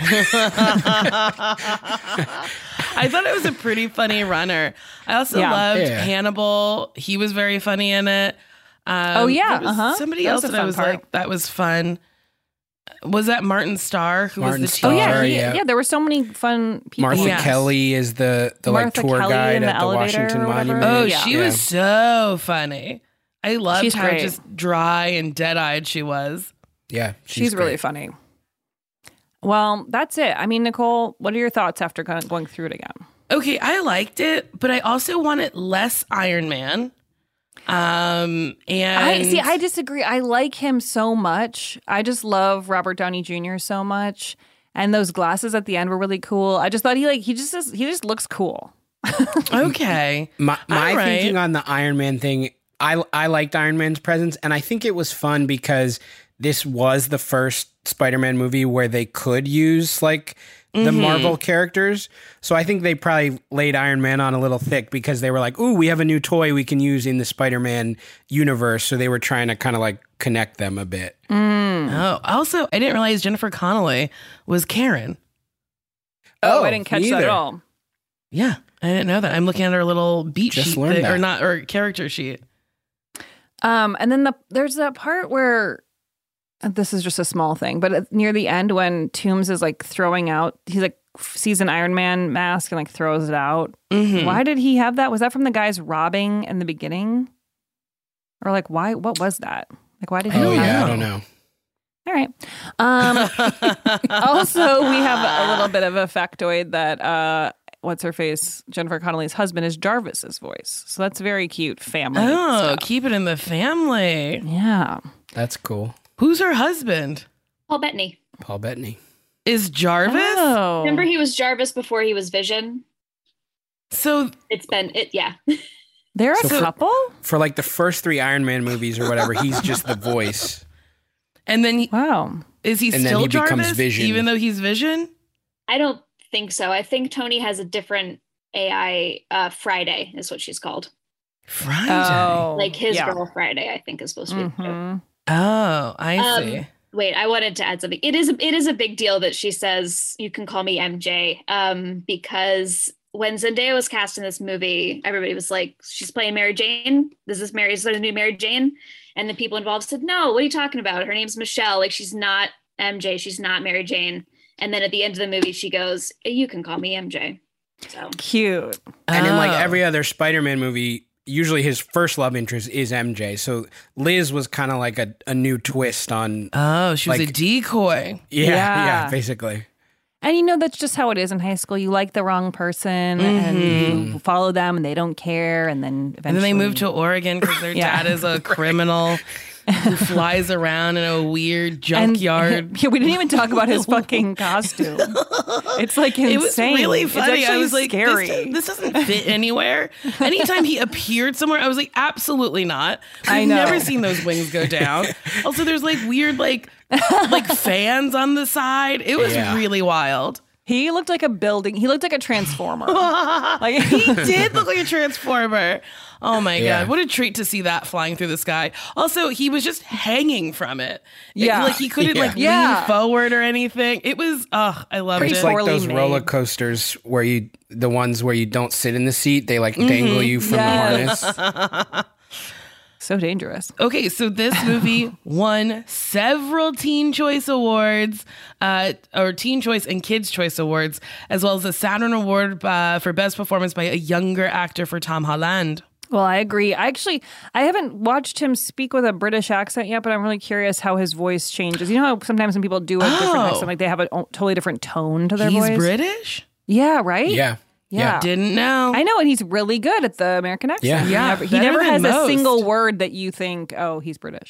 I thought it was a pretty funny runner. I also loved Hannibal. He was very funny in it. Somebody else that I was like, that was fun. Was that Martin Starr who was the teacher? Yeah. There were so many fun people. Martha Kelly is the like tour guide at the Washington Monument. Oh, she was so funny. I loved how just dry and dead-eyed she was. Yeah, she's really funny. Well, that's it. I mean, Nicole, what are your thoughts after kind of going through it again? Okay, I liked it, but I also wanted less Iron Man. And I disagree. I like him so much. I just love Robert Downey Jr. so much, and those glasses at the end were really cool. I just thought he just looks cool. Okay, my thinking on the Iron Man thing, I liked Iron Man's presence, and I think it was fun because this was the first Spider-Man movie where they could use like the Marvel characters. So I think they probably laid Iron Man on a little thick because they were like, ooh, we have a new toy we can use in the Spider-Man universe. So they were trying to kind of like connect them a bit. Oh, also, I didn't realize Jennifer Connelly was Karen. Oh, I didn't catch that at all. Yeah, I didn't know that. I'm looking at her little beat sheet or character sheet. And then there's that part where, this is just a small thing, but near the end when Toomes is like throwing out, he's like sees an Iron Man mask and like throws it out. Why did he have that? Was that from the guys robbing in the beginning? Or like, why? What was that? Like, why did he? I don't know. All right. Also, we have a little bit of a factoid that what's her face? Jennifer Connelly's husband is Jarvis's voice. So that's very cute family. Oh, stuff. Keep it in the family. Yeah. That's cool. Who's her husband? Paul Bettany. Paul Bettany. Is Jarvis? Oh. Remember he was Jarvis before he was Vision? So yeah. They're a couple? For like the first 3 Iron Man movies or whatever, he's just the voice. And then is he and still then he Jarvis becomes Vision. even though he's Vision? I don't think so. I think Tony has a different AI. Friday is what she's called. Friday? Oh, like his girl Friday, I think is supposed to be. Oh, I see. Wait, I wanted to add something. It is a big deal that she says you can call me MJ, because when Zendaya was cast in this movie, everybody was like, she's playing Mary Jane. Is there a new Mary Jane? And the people involved said, no, what are you talking about? Her name's Michelle. Like, she's not MJ. She's not Mary Jane. And then at the end of the movie, she goes, you can call me MJ. So cute. And in like every other Spider-Man movie, usually his first love interest is MJ. So Liz was kind of like a new twist on. Oh, she was like, a decoy. Yeah, basically. And that's just how it is in high school. You like the wrong person and you follow them and they don't care. And then eventually. And then they move to Oregon because their dad is a criminal who flies around in a weird junkyard. We didn't even talk about his fucking costume. It's like insane. It was really funny. It's I was like, scary. This doesn't fit anywhere. Anytime he appeared somewhere, I was like, absolutely not. I I've know. never seen those wings go down. Also, there's like weird like fans on the side. It was really wild. He looked like a building. He looked like a transformer. Like he did look like a transformer. Oh my God. What a treat to see that flying through the sky. Also, he was just hanging from it. Like he couldn't lean forward or anything. It was, I loved it. It's like those roller coasters where the ones where you don't sit in the seat, they like dangle you from the harness. So dangerous. Okay, so this movie won several Teen Choice Awards, or Teen Choice and Kids Choice Awards, as well as a Saturn Award for Best Performance by a Younger Actor for Tom Holland. Well, I agree. I haven't watched him speak with a British accent yet, but I'm really curious how his voice changes. You know how sometimes when people do a different accent, like they have a totally different tone to their voice? He's British? Yeah, right? Yeah. Didn't know. I know, and he's really good at the American accent. He never has a single word that you think, oh, he's British.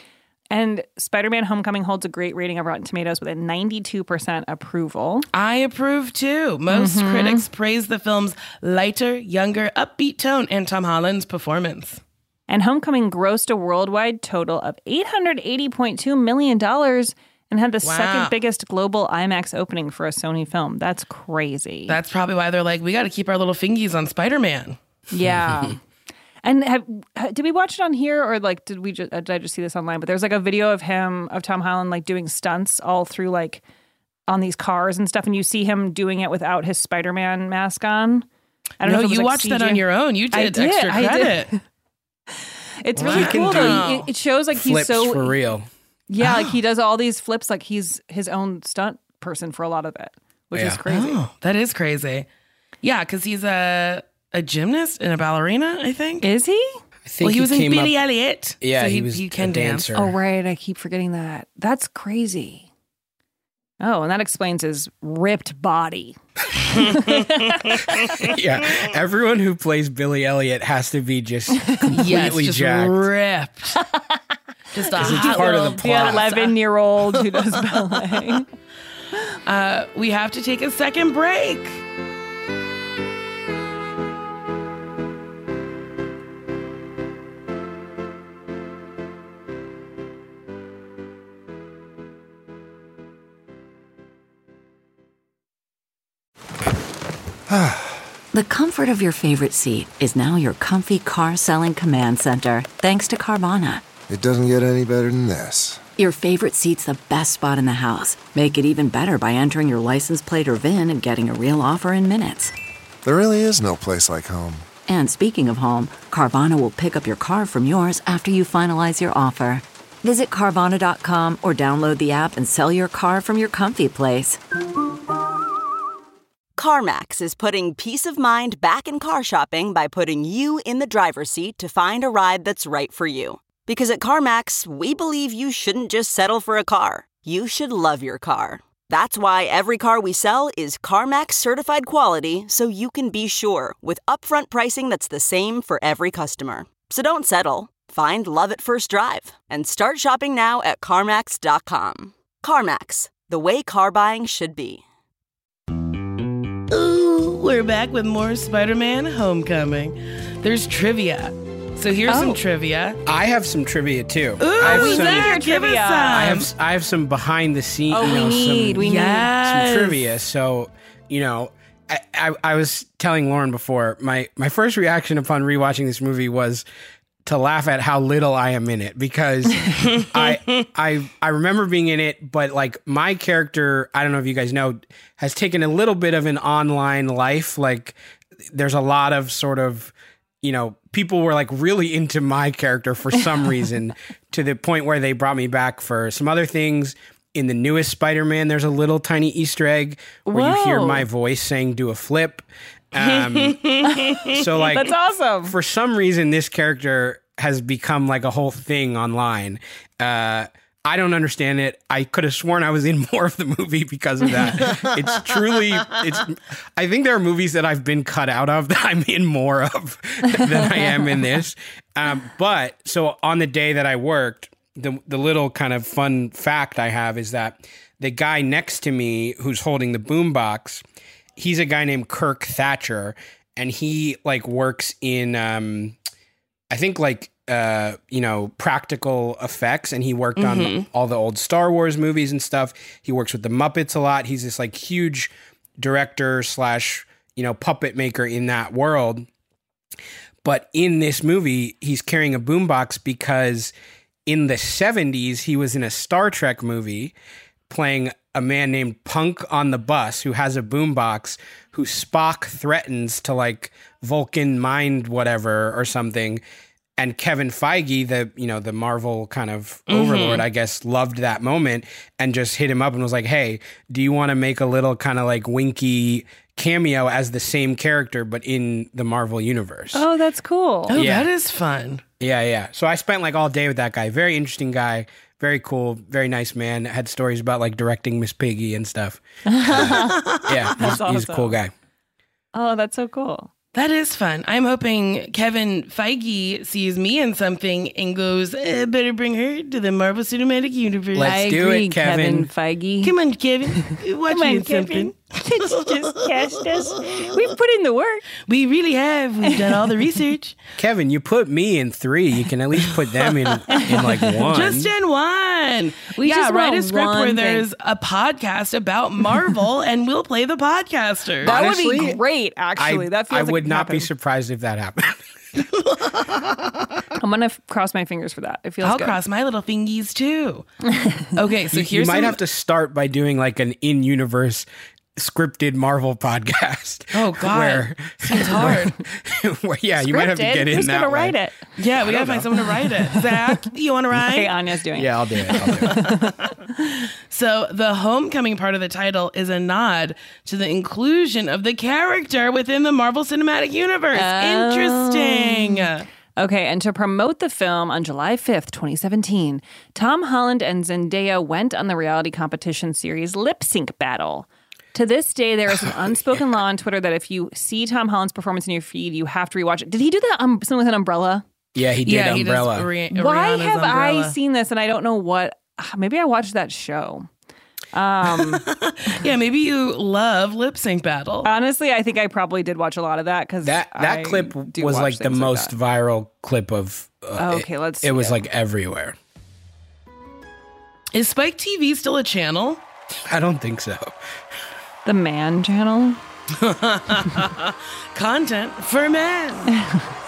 And Spider-Man Homecoming holds a great rating of Rotten Tomatoes with a 92% approval. I approve too. Most critics praise the film's lighter, younger, upbeat tone and Tom Holland's performance. And Homecoming grossed a worldwide total of $880.2 million and had the Wow. second biggest global IMAX opening for a Sony film. That's crazy. That's probably why they're like, we got to keep our little fingies on Spider-Man. Yeah. And did we watch it on here, or like did I just see this online? But there's like a video of Tom Holland like doing stunts all through like on these cars and stuff, and you see him doing it without his Spider-Man mask on. I don't know if it was you like watched that on your own. You did extra I credit. did. It's really cool though. It shows like Flips he's so for real. Yeah, like he does all these flips like he's his own stunt person for a lot of it, which is crazy. Oh, that is crazy. Yeah, because he's a gymnast and a ballerina, I think. Is he? I think he was in came Billy up- Elliot. Yeah, so he was can a dance. dancer. Oh, right. I keep forgetting that. That's crazy. Oh, and that explains his ripped body. Yeah, everyone who plays Billy Elliot has to be just completely just jacked. ripped. Just a It's hot part of little the plot. 11-year-old who does ballet. We have to take a second break. The comfort of your favorite seat is now your comfy car selling command center, thanks to Carvana. It doesn't get any better than this. Your favorite seat's the best spot in the house. Make it even better by entering your license plate or VIN and getting a real offer in minutes. There really is no place like home. And speaking of home, Carvana will pick up your car from yours after you finalize your offer. Visit Carvana.com or download the app and sell your car from your comfy place. CarMax is putting peace of mind back in car shopping by putting you in the driver's seat to find a ride that's right for you. Because at CarMax, we believe you shouldn't just settle for a car. You should love your car. That's why every car we sell is CarMax certified quality, so you can be sure with upfront pricing that's the same for every customer. So don't settle. Find love at first drive and start shopping now at CarMax.com. CarMax, the way car buying should be. Ooh, we're back with more Spider-Man Homecoming. There's trivia. So here's some trivia. I have some trivia too. Ooh, we need your trivia. I have some behind the scenes. Oh, we need some trivia. So, I was telling Lauren before, my first reaction upon rewatching this movie was to laugh at how little I am in it, because I remember being in it, but like my character, I don't know if you guys know, has taken a little bit of an online life. Like there's a lot of sort of, people were like really into my character for some reason, to the point where they brought me back for some other things. In the newest Spider-Man, there's a little tiny Easter egg where you hear my voice saying "do a flip." So like, that's awesome. For some reason, this character has become like a whole thing online. I don't understand it. I could have sworn I was in more of the movie because of that. I think there are movies that I've been cut out of that I'm in more of than I am in this. But so on the day that I worked, the little kind of fun fact I have is that the guy next to me who's holding the boombox, he's a guy named Kirk Thatcher, and he like works in, I think like, practical effects, and he worked on all the old Star Wars movies and stuff. He works with the Muppets a lot. He's this like huge director / puppet maker in that world. But in this movie, he's carrying a boombox because in the 70s, he was in a Star Trek movie playing a man named Punk on the Bus, who has a boombox, who Spock threatens to like Vulcan mind whatever or something. And Kevin Feige, the Marvel kind of overlord, I guess, loved that moment and just hit him up and was like, hey, do you want to make a little kind of like winky cameo as the same character, but in the Marvel universe? Oh, that's cool. Oh, yeah. That is fun. Yeah. So I spent like all day with that guy. Very interesting guy. Very cool. Very nice man. Had stories about like directing Miss Piggy and stuff. Yeah, he's a cool guy. Oh, that's so cool. That is fun. I'm hoping Kevin Feige sees me in something and goes, better bring her to the Marvel Cinematic Universe. Let's do it, Kevin Feige. Come on, Kevin. Watch me in something. Did you just cast us? We've put in the work. We really have. We've done all the research. Kevin, you put me in 3. You can at least put them in like 1. Just in 1. We just write want a script one where thing. there's a podcast about Marvel, and we'll play the podcaster. That would Honestly, be great, actually. That feels I like would it not be happened. surprised if that happened. I'm going to cross my fingers for that. It feels I'll good. cross my little fingies too. Okay, so you here's might some- have to start by doing like an in-universe scripted Marvel podcast. Oh God, where, seems hard. where, yeah, you might have to Scripted? get in Who's that gonna way. write it? Yeah, we gotta find someone to write it. Zach, you want to write? Okay, Anya's doing Yeah, I'll do it. So the homecoming part of the title is a nod to the inclusion of the character within the Marvel Cinematic Universe. Interesting. Okay, and to promote the film on July 5th, 2017, Tom Holland and Zendaya went on the reality competition series Lip Sync Battle. To this day, there is an unspoken law on Twitter that if you see Tom Holland's performance in your feed, you have to rewatch it. Did he do that something with an umbrella? Yeah, he did Yeah, he does Umbrella. Why Rihanna's have I Umbrella. seen this and I don't know what? Maybe I watched that show. Yeah, maybe you love Lip Sync Battle. Honestly, I think I probably did watch a lot of that because That clip was like the most viral clip of. Okay, let's It was see it. like everywhere. Is Spike TV still a channel? I don't think so. The Man channel. Content for men.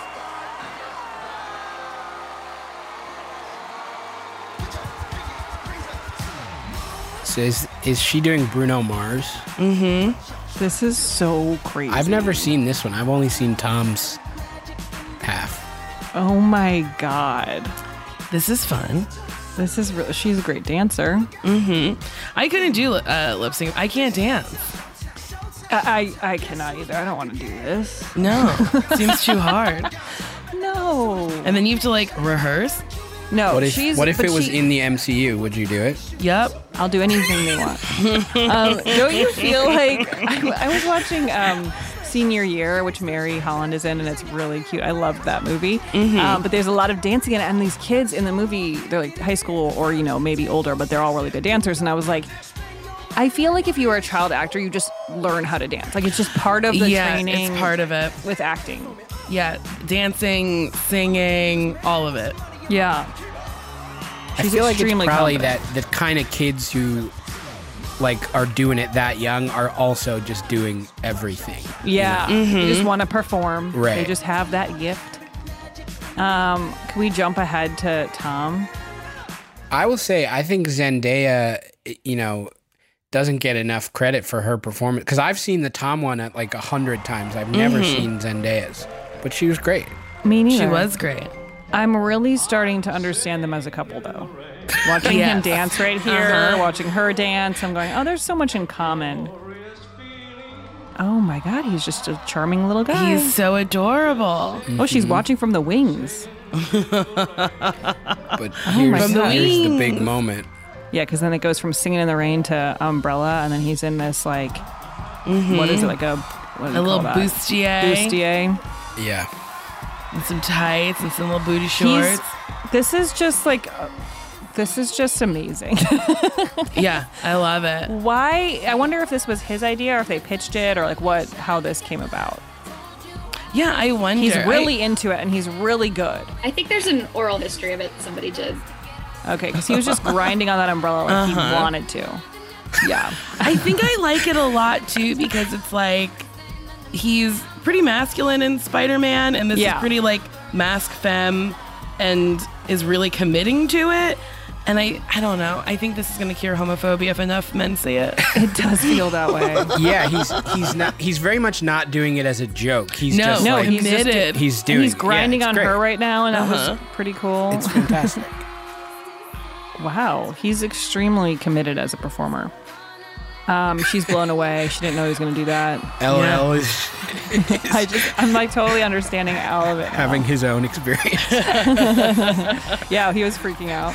So is she doing Bruno Mars? Mm-hmm. This is so crazy. I've never seen this one. I've only seen Tom's half. Oh my God. This is fun. This is really, she's a great dancer. Mm-hmm. I couldn't do lip sync. I can't dance. I cannot either. I don't want to do this. No, seems too hard. No. And then you have to like rehearse. No, What if, she's. what if but it was she- in the MCU? Would you do it? Yep. I'll do anything they want. Don't you feel like I was watching Senior Year, which Mary Holland is in, and it's really cute. I loved that movie. Mm-hmm. But there's a lot of dancing in it, and these kids in the movie, they're like high school or maybe older, but they're all really good dancers. And I was like, I feel like if you were a child actor, you just learn how to dance. Like it's just part of the training. It's part of it with acting. Yeah, dancing, singing, all of it. Yeah. I She's feel like it's extremely probably confident. the kind of kids who like are doing it that young are also just doing everything. Yeah. They just want to perform. Right. They just have that gift. Can we jump ahead to Tom? I will say I think Zendaya, doesn't get enough credit for her performance because I've seen the Tom one at like 100 times. I've never seen Zendaya's, but she was great. Me neither. She was great. I'm really starting to understand them as a couple, though. Watching him Yes. dance right here, watching her dance, I'm going, oh, there's so much in common. Oh my God, he's just a charming little guy. He's so adorable. Oh, she's watching from the wings. But my here's God. the big moment. Yeah, because then it goes from Singing in the Rain to Umbrella, and then he's in this, like, what is it, like what do you A little call that? bustier. Bustier. Yeah. And some tights and some little booty shorts. This is just like, this is just amazing. Yeah, I love it. Why? I wonder if this was his idea or if they pitched it or like how this came about. Yeah, I wonder. He's really into it and he's really good. I think there's an oral history of it somebody did. Okay, because he was just grinding on that umbrella like he wanted to. Yeah. I think I like it a lot too because it's like he's pretty masculine in Spider-Man and this is pretty like mask femme and is really committing to it. And I don't know. I think this is going to cure homophobia if enough men see it. It does feel that way. Yeah, he's very much not doing it as a joke. He's just like, he's committed. he's doing And he's grinding it's on great. her right now, and that was pretty cool. It's fantastic. Wow, he's extremely committed as a performer. She's blown away. She didn't know he was going to do that. LL is I'm like totally understanding all of it now. having his own experience. Yeah, he was freaking out.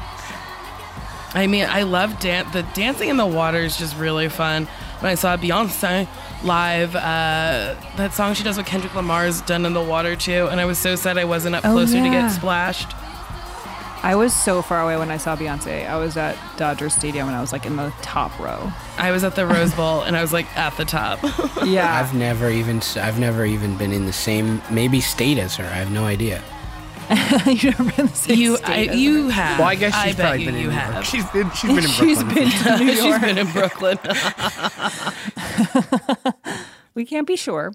I mean, I love the dancing in the water is just really fun. When I saw Beyonce live, that song she does with Kendrick Lamar is done in the water too, and I was so sad I wasn't up closer to get splashed. I was so far away when I saw Beyonce. I was at Dodger Stadium and I was like in the top row. I was at the Rose Bowl and I was like at the top. Yeah. I've never even been in the same maybe state as her. I have no idea. You've never been in the same state. You have. Well, I guess she's probably been in New York. She's been in Brooklyn. She's been to New York. She's been in Brooklyn. We can't be sure.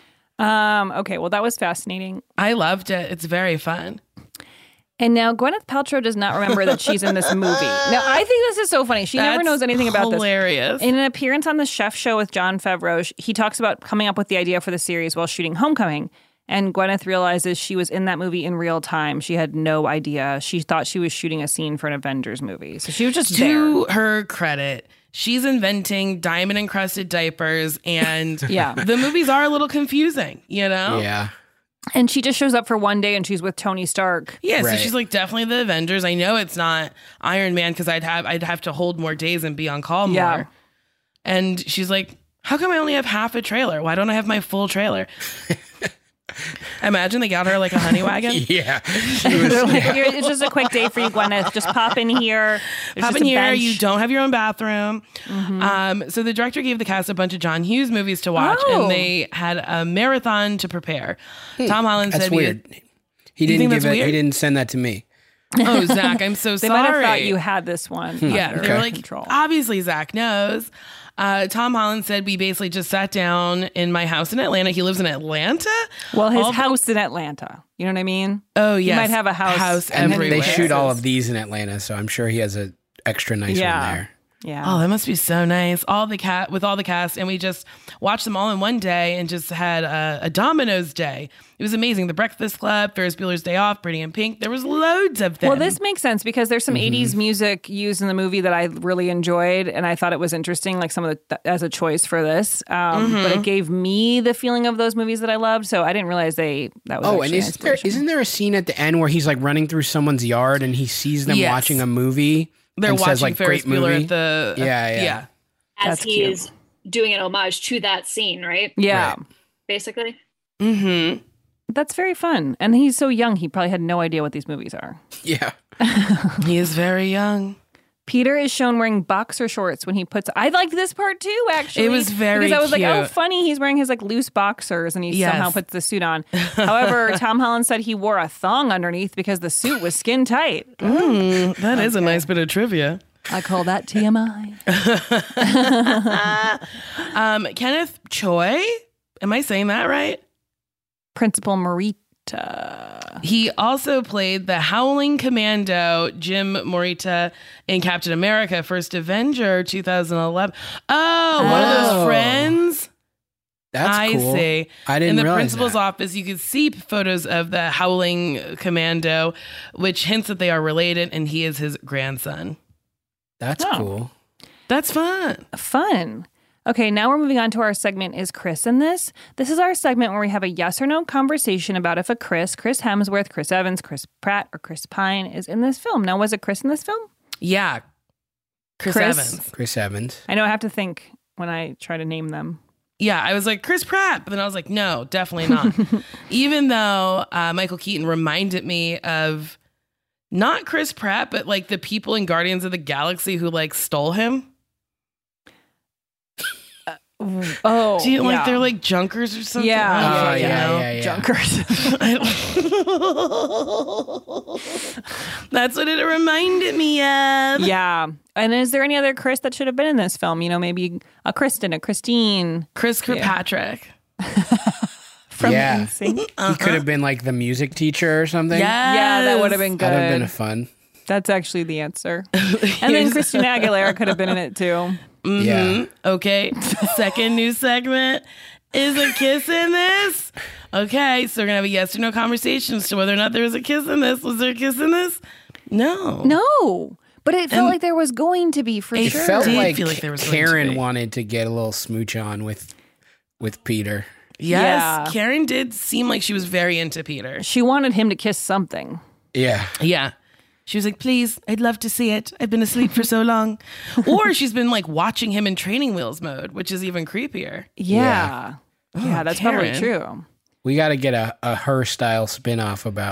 Okay, well, that was fascinating. I loved it. It's very fun. And now Gwyneth Paltrow does not remember that she's in this movie. Now, I think this is so funny. She never knows anything about this. Hilarious. In an appearance on the Chef Show with Jon Favreau, he talks about coming up with the idea for the series while shooting Homecoming. And Gwyneth realizes she was in that movie in real time. She had no idea. She thought she was shooting a scene for an Avengers movie. So she was just there. To her credit, she's inventing diamond-encrusted diapers, and the movies are a little confusing, you know? Yeah. And she just shows up for one day and she's with Tony Stark. Yeah, so she's like, definitely the Avengers. I know it's not Iron Man because I'd have to hold more days and be on call more. Yeah. And she's like, how come I only have half a trailer? Why don't I have my full trailer? Imagine they got her like a honey wagon. Yeah. They're like, it's just a quick day for you, Gwyneth. Just pop in here. There's Pop just in a here. bench. You don't have your own bathroom. So the director gave the cast a bunch of John Hughes movies to watch, and they had a marathon to prepare. Tom Holland That's said, weird. He didn't send that to me. Oh, Zach, I'm so They sorry. might have thought you had this one. Yeah, under they were like, control. obviously Zach knows. Tom Holland said we basically just sat down in my house in Atlanta. He lives in Atlanta. Well, his house in Atlanta. You know what I mean? Oh, He yes. might have a house And everywhere. they shoot all of these in Atlanta, so I'm sure he has a extra nice one there. Yeah. Oh, that must be so nice. With all the cast, and we just watched them all in one day and just had a Domino's day. It was amazing. The Breakfast Club, Ferris Bueller's Day Off, Pretty in Pink. There was loads of them. Well, this makes sense because there's some 80s music used in the movie that I really enjoyed, and I thought it was interesting, like some of the as a choice for this. But it gave me the feeling of those movies that I loved, so I didn't realize that was. Oh, and isn't there a scene at the end where he's like running through someone's yard and he sees them watching a movie? They're and watching says, like, Ferris great Bueller movie? at the Yeah. As That's he cute. is doing an homage to that scene, right? Yeah. Right. Basically. Mm-hmm. That's very fun. And he's so young, he probably had no idea what these movies are. Yeah. He is very young. Peter is shown wearing boxer shorts when he puts. I liked this part too, actually. It was very because I was like, oh, cute. funny. He's wearing his like loose boxers and he Yes. somehow puts the suit on. However, Tom Holland said he wore a thong underneath because the suit was skin tight. That is a nice bit of trivia. I call that TMI. Kenneth Choi, am I saying that right? Principal Morita. He also played the Howling Commando, Jim Morita, in Captain America: First Avenger, 2011. Oh, one of those friends. That's cool. I see. I didn't In the realize principal's that. office, you could see photos of the Howling Commando, which hints that they are related, and he is his grandson. That's cool. That's fun. Fun. Okay, now we're moving on to our segment, Is Chris in This? This is our segment where we have a yes or no conversation about if a Chris Hemsworth, Chris Evans, Chris Pratt, or Chris Pine is in this film. Now, was it Chris in this film? Yeah. Chris Evans. Chris Evans. I know I have to think when I try to name them. Yeah, I was like, Chris Pratt. But then I was like, no, definitely not. Even though Michael Keaton reminded me of not Chris Pratt, but like the people in Guardians of the Galaxy who like stole him. Oh, Do you like they're like junkers or something? Yeah. Yeah. Junkers. That's what it reminded me of. Yeah. And is there any other Chris that should have been in this film? You know, maybe a Kristen, a Christine. Chris Kirkpatrick. From Yeah. NSYNC. He could have been like the music teacher or something. Yeah, that would have been good. That would have been fun. That's actually the answer. And then Christina Aguilera could have been in it too. Mm-hmm. Yeah. Okay. Second new segment. Is a kiss in this? Okay, so we're gonna have a yes or no conversation as to whether or not there was a kiss in this. Was there a kiss in this? No. No. But it felt like there was going to be for It sure. felt did like, feel like there was going to Karen be. wanted to get a little smooch on with Peter. Yes, Yeah. Karen did seem like she was very into Peter. She wanted him to kiss something. Yeah. Yeah. She was like, please, I'd love to see it. I've been asleep for so long. Or she's been like watching him in training wheels mode, which is even creepier. Yeah. Yeah, that's probably Karen. true. We got to get a her style spinoff about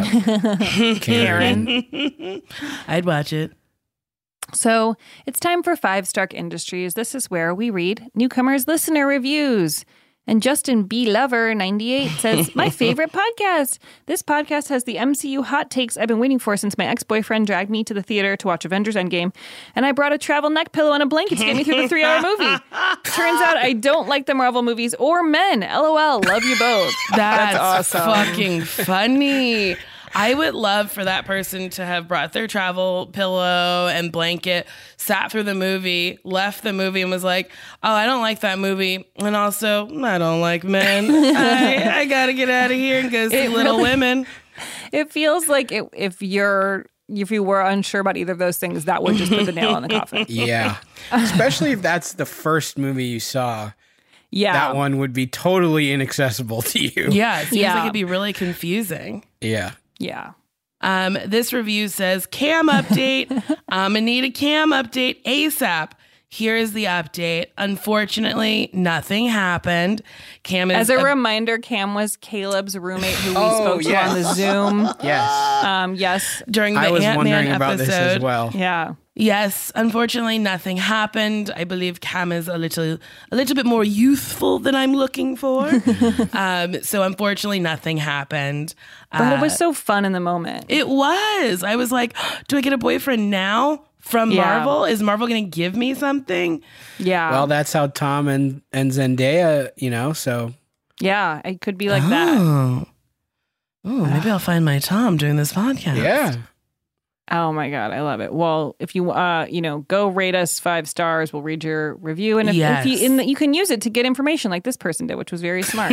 Karen. I'd watch it. So it's time for 5 Stark Industries. This is where we read newcomers' listener reviews. And Justin B. Lover 98 says, my favorite podcast. This podcast has the MCU hot takes I've been waiting for since my ex-boyfriend dragged me to the theater to watch Avengers Endgame. And I brought a travel neck pillow and a blanket to get me through the 3-hour movie. Turns out I don't like the Marvel movies or men. LOL. Love you both. That's awesome. Fucking funny. I would love for that person to have brought their travel pillow and blanket, sat through the movie, left the movie, and was like, oh, I don't like that movie. And also, I don't like men. I got to get out of here and go see Little Women. It feels like if you were unsure about either of those things, that would just put the nail in the coffin. Yeah. Especially if that's the first movie you saw. Yeah. That one would be totally inaccessible to you. Yeah, it seems like it'd be really confusing. Yeah. Yeah. This review says, cam update. I need a cam update ASAP. Here is the update. Unfortunately, nothing happened. Cam is As a reminder, Cam was Caleb's roommate who we spoke to on the Zoom. Yes. Yes. During the I was Ant-Man wondering about episode. this as well. Yeah. Yes, unfortunately, nothing happened. I believe Cam is a little bit more youthful than I'm looking for. So unfortunately, nothing happened. But it was so fun in the moment. It was. I was like, do I get a boyfriend now from Marvel? Is Marvel going to give me something? Yeah. Well, that's how Tom and Zendaya, so. Yeah, it could be like that. Oh, maybe I'll find my Tom doing this podcast. Yeah. Oh my God, I love it. Well, if you go rate us 5 stars, we'll read your review, and if you can use it to get information like this person did, which was very smart.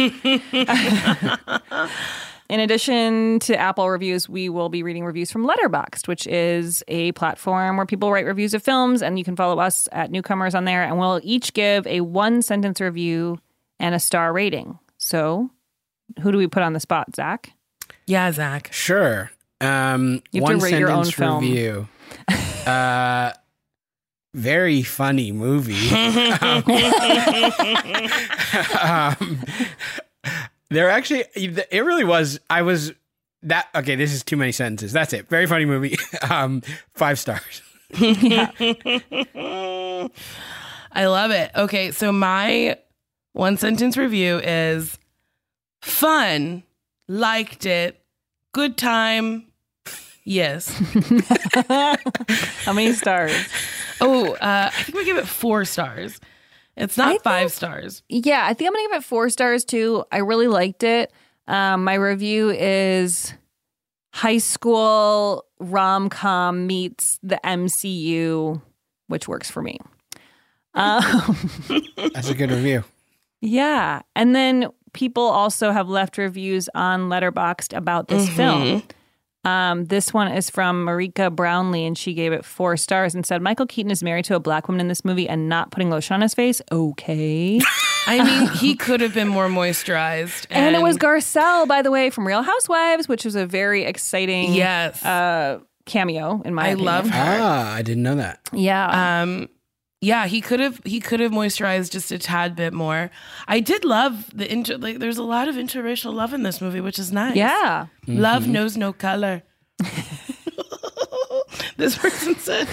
In addition to Apple reviews, we will be reading reviews from Letterboxd, which is a platform where people write reviews of films, and you can follow us at Newcomers on there, and we'll each give a 1-sentence review and a star rating. So, who do we put on the spot, Zach? Yeah, Zach. Sure. You have to rate your own film. Review. Very funny movie. There actually, it really was. Okay, this is too many sentences. That's it. Very funny movie. 5 stars. I love it. Okay, so my 1-sentence review is fun, liked it, good time. Yes. How many stars? I think we give it 4 stars. It's not 5 stars. Yeah, I think I'm going to give it 4 stars too. I really liked it. My review is high school rom-com meets the MCU, which works for me. That's a good review. Yeah. And then people also have left reviews on Letterboxd about this film. This one is from Marika Brownlee, and she gave it 4 stars and said, Michael Keaton is married to a black woman in this movie and not putting lotion on his face. Okay. I mean, he could have been more moisturized. And it was Garcelle, by the way, from Real Housewives, which was a very exciting cameo, in my opinion. I love her. I didn't know that. Yeah. Yeah, he could have moisturized just a tad bit more. I did love there's a lot of interracial love in this movie, which is nice. Yeah. Love knows no color. This person said,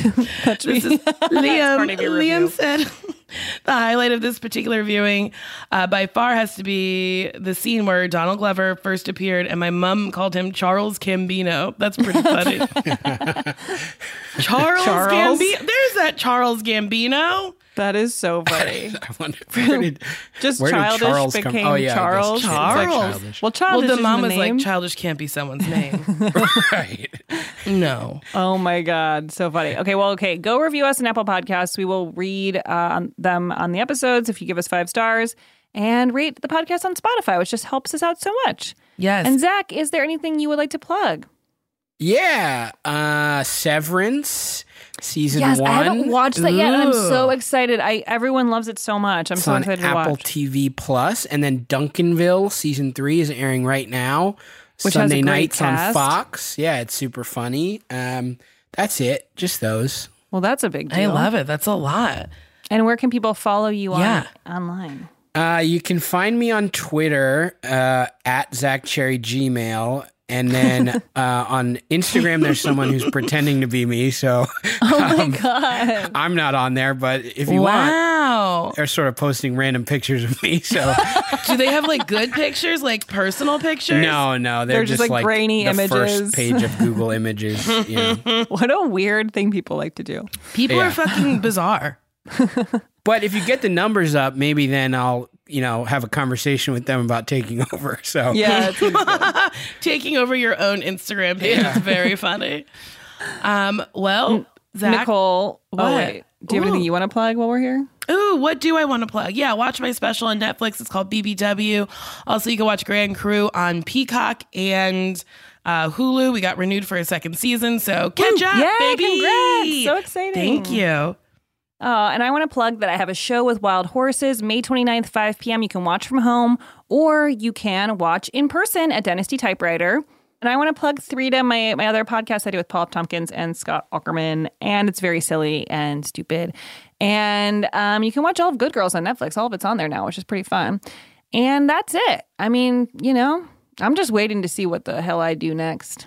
Liam said, the highlight of this particular viewing by far has to be the scene where Donald Glover first appeared and my mom called him Charles Gambino. That's pretty funny. Charles Gambino. There's that Charles Gambino. That is so funny. I wonder where did Childish Charles became come? Oh, yeah, Charles. Childish. Well, Childish the mom is was name. like, Childish can't be someone's name. Right. No. Oh my God. So funny. Okay. Go review us on Apple Podcasts. We will read them on the episodes if you give us 5 stars, and rate the podcast on Spotify, which just helps us out so much. Yes. And Zach, is there anything you would like to plug? Yeah. Severance season 1. Yes, I haven't watched that yet, and I'm so excited. Everyone loves it so much. I'm It's so on excited to Apple watch. TV Plus, and then Duncanville season 3 is airing right now. Which has a Sunday great nights cast. on Fox. Yeah, it's super funny. That's it. Just those. Well, that's a big deal. I love it. That's a lot. And where can people follow you online? You can find me on Twitter at ZachCherryGmail. And then on Instagram, there's someone who's pretending to be me. So my God. I'm not on there, but if you want, they're sort of posting random pictures of me. So do they have like good pictures, like personal pictures? No, they're just like grainy the images. first page of Google Images. You know. What a weird thing people like to do. People are fucking bizarre. But if you get the numbers up, maybe then I'll, have a conversation with them about taking over. So yeah, taking over your own Instagram page is very funny. Well, Zach, Nicole, wait, do you have anything you want to plug while we're here? Ooh, what do I want to plug? Yeah, watch my special on Netflix. It's called BBW. Also, you can watch Grand Crew on Peacock and Hulu. We got renewed for a second season, so catch up, baby. Congrats. So exciting. Thank you. And I want to plug that I have a show with Wild Horses, May 29th, 5 p.m. You can watch from home, or you can watch in person at Dynasty Typewriter. And I want to plug Threedom, my other podcast I do with Paul F. Tompkins and Scott Aukerman. And it's very silly and stupid. And you can watch all of Good Girls on Netflix. All of it's on there now, which is pretty fun. And that's it. I mean, I'm just waiting to see what the hell I do next.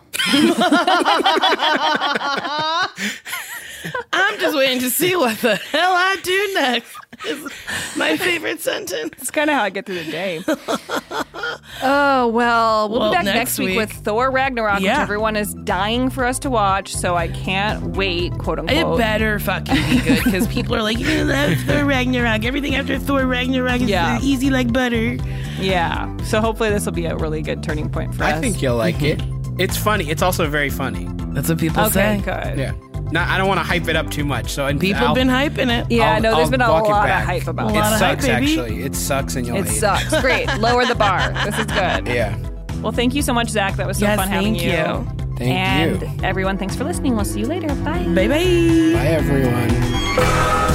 I'm just waiting to see what the hell I do next. Is my favorite sentence. It's kind of how I get through the day. Oh, well, we'll be back next week with Thor Ragnarok, which everyone is dying for us to watch, so I can't wait, quote unquote. It better fucking be good, because people are like, Thor Ragnarok. Everything after Thor Ragnarok is easy like butter. Yeah. So hopefully this will be a really good turning point for us. I think you'll like it. It's funny. It's also very funny. That's what people say. Okay, good. Yeah. I don't want to hype it up too much. So people have been hyping it. Yeah, there's been a lot of hype about it. It sucks, actually. It sucks, and you'll hate it. It sucks. Great. Lower the bar. This is good. Yeah. Well, thank you so much, Zach. That was so fun having you. Thank you. And everyone, thanks for listening. We'll see you later. Bye. Bye-bye. Bye, everyone.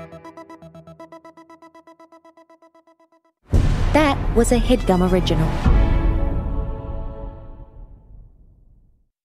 That was a HeadGum original.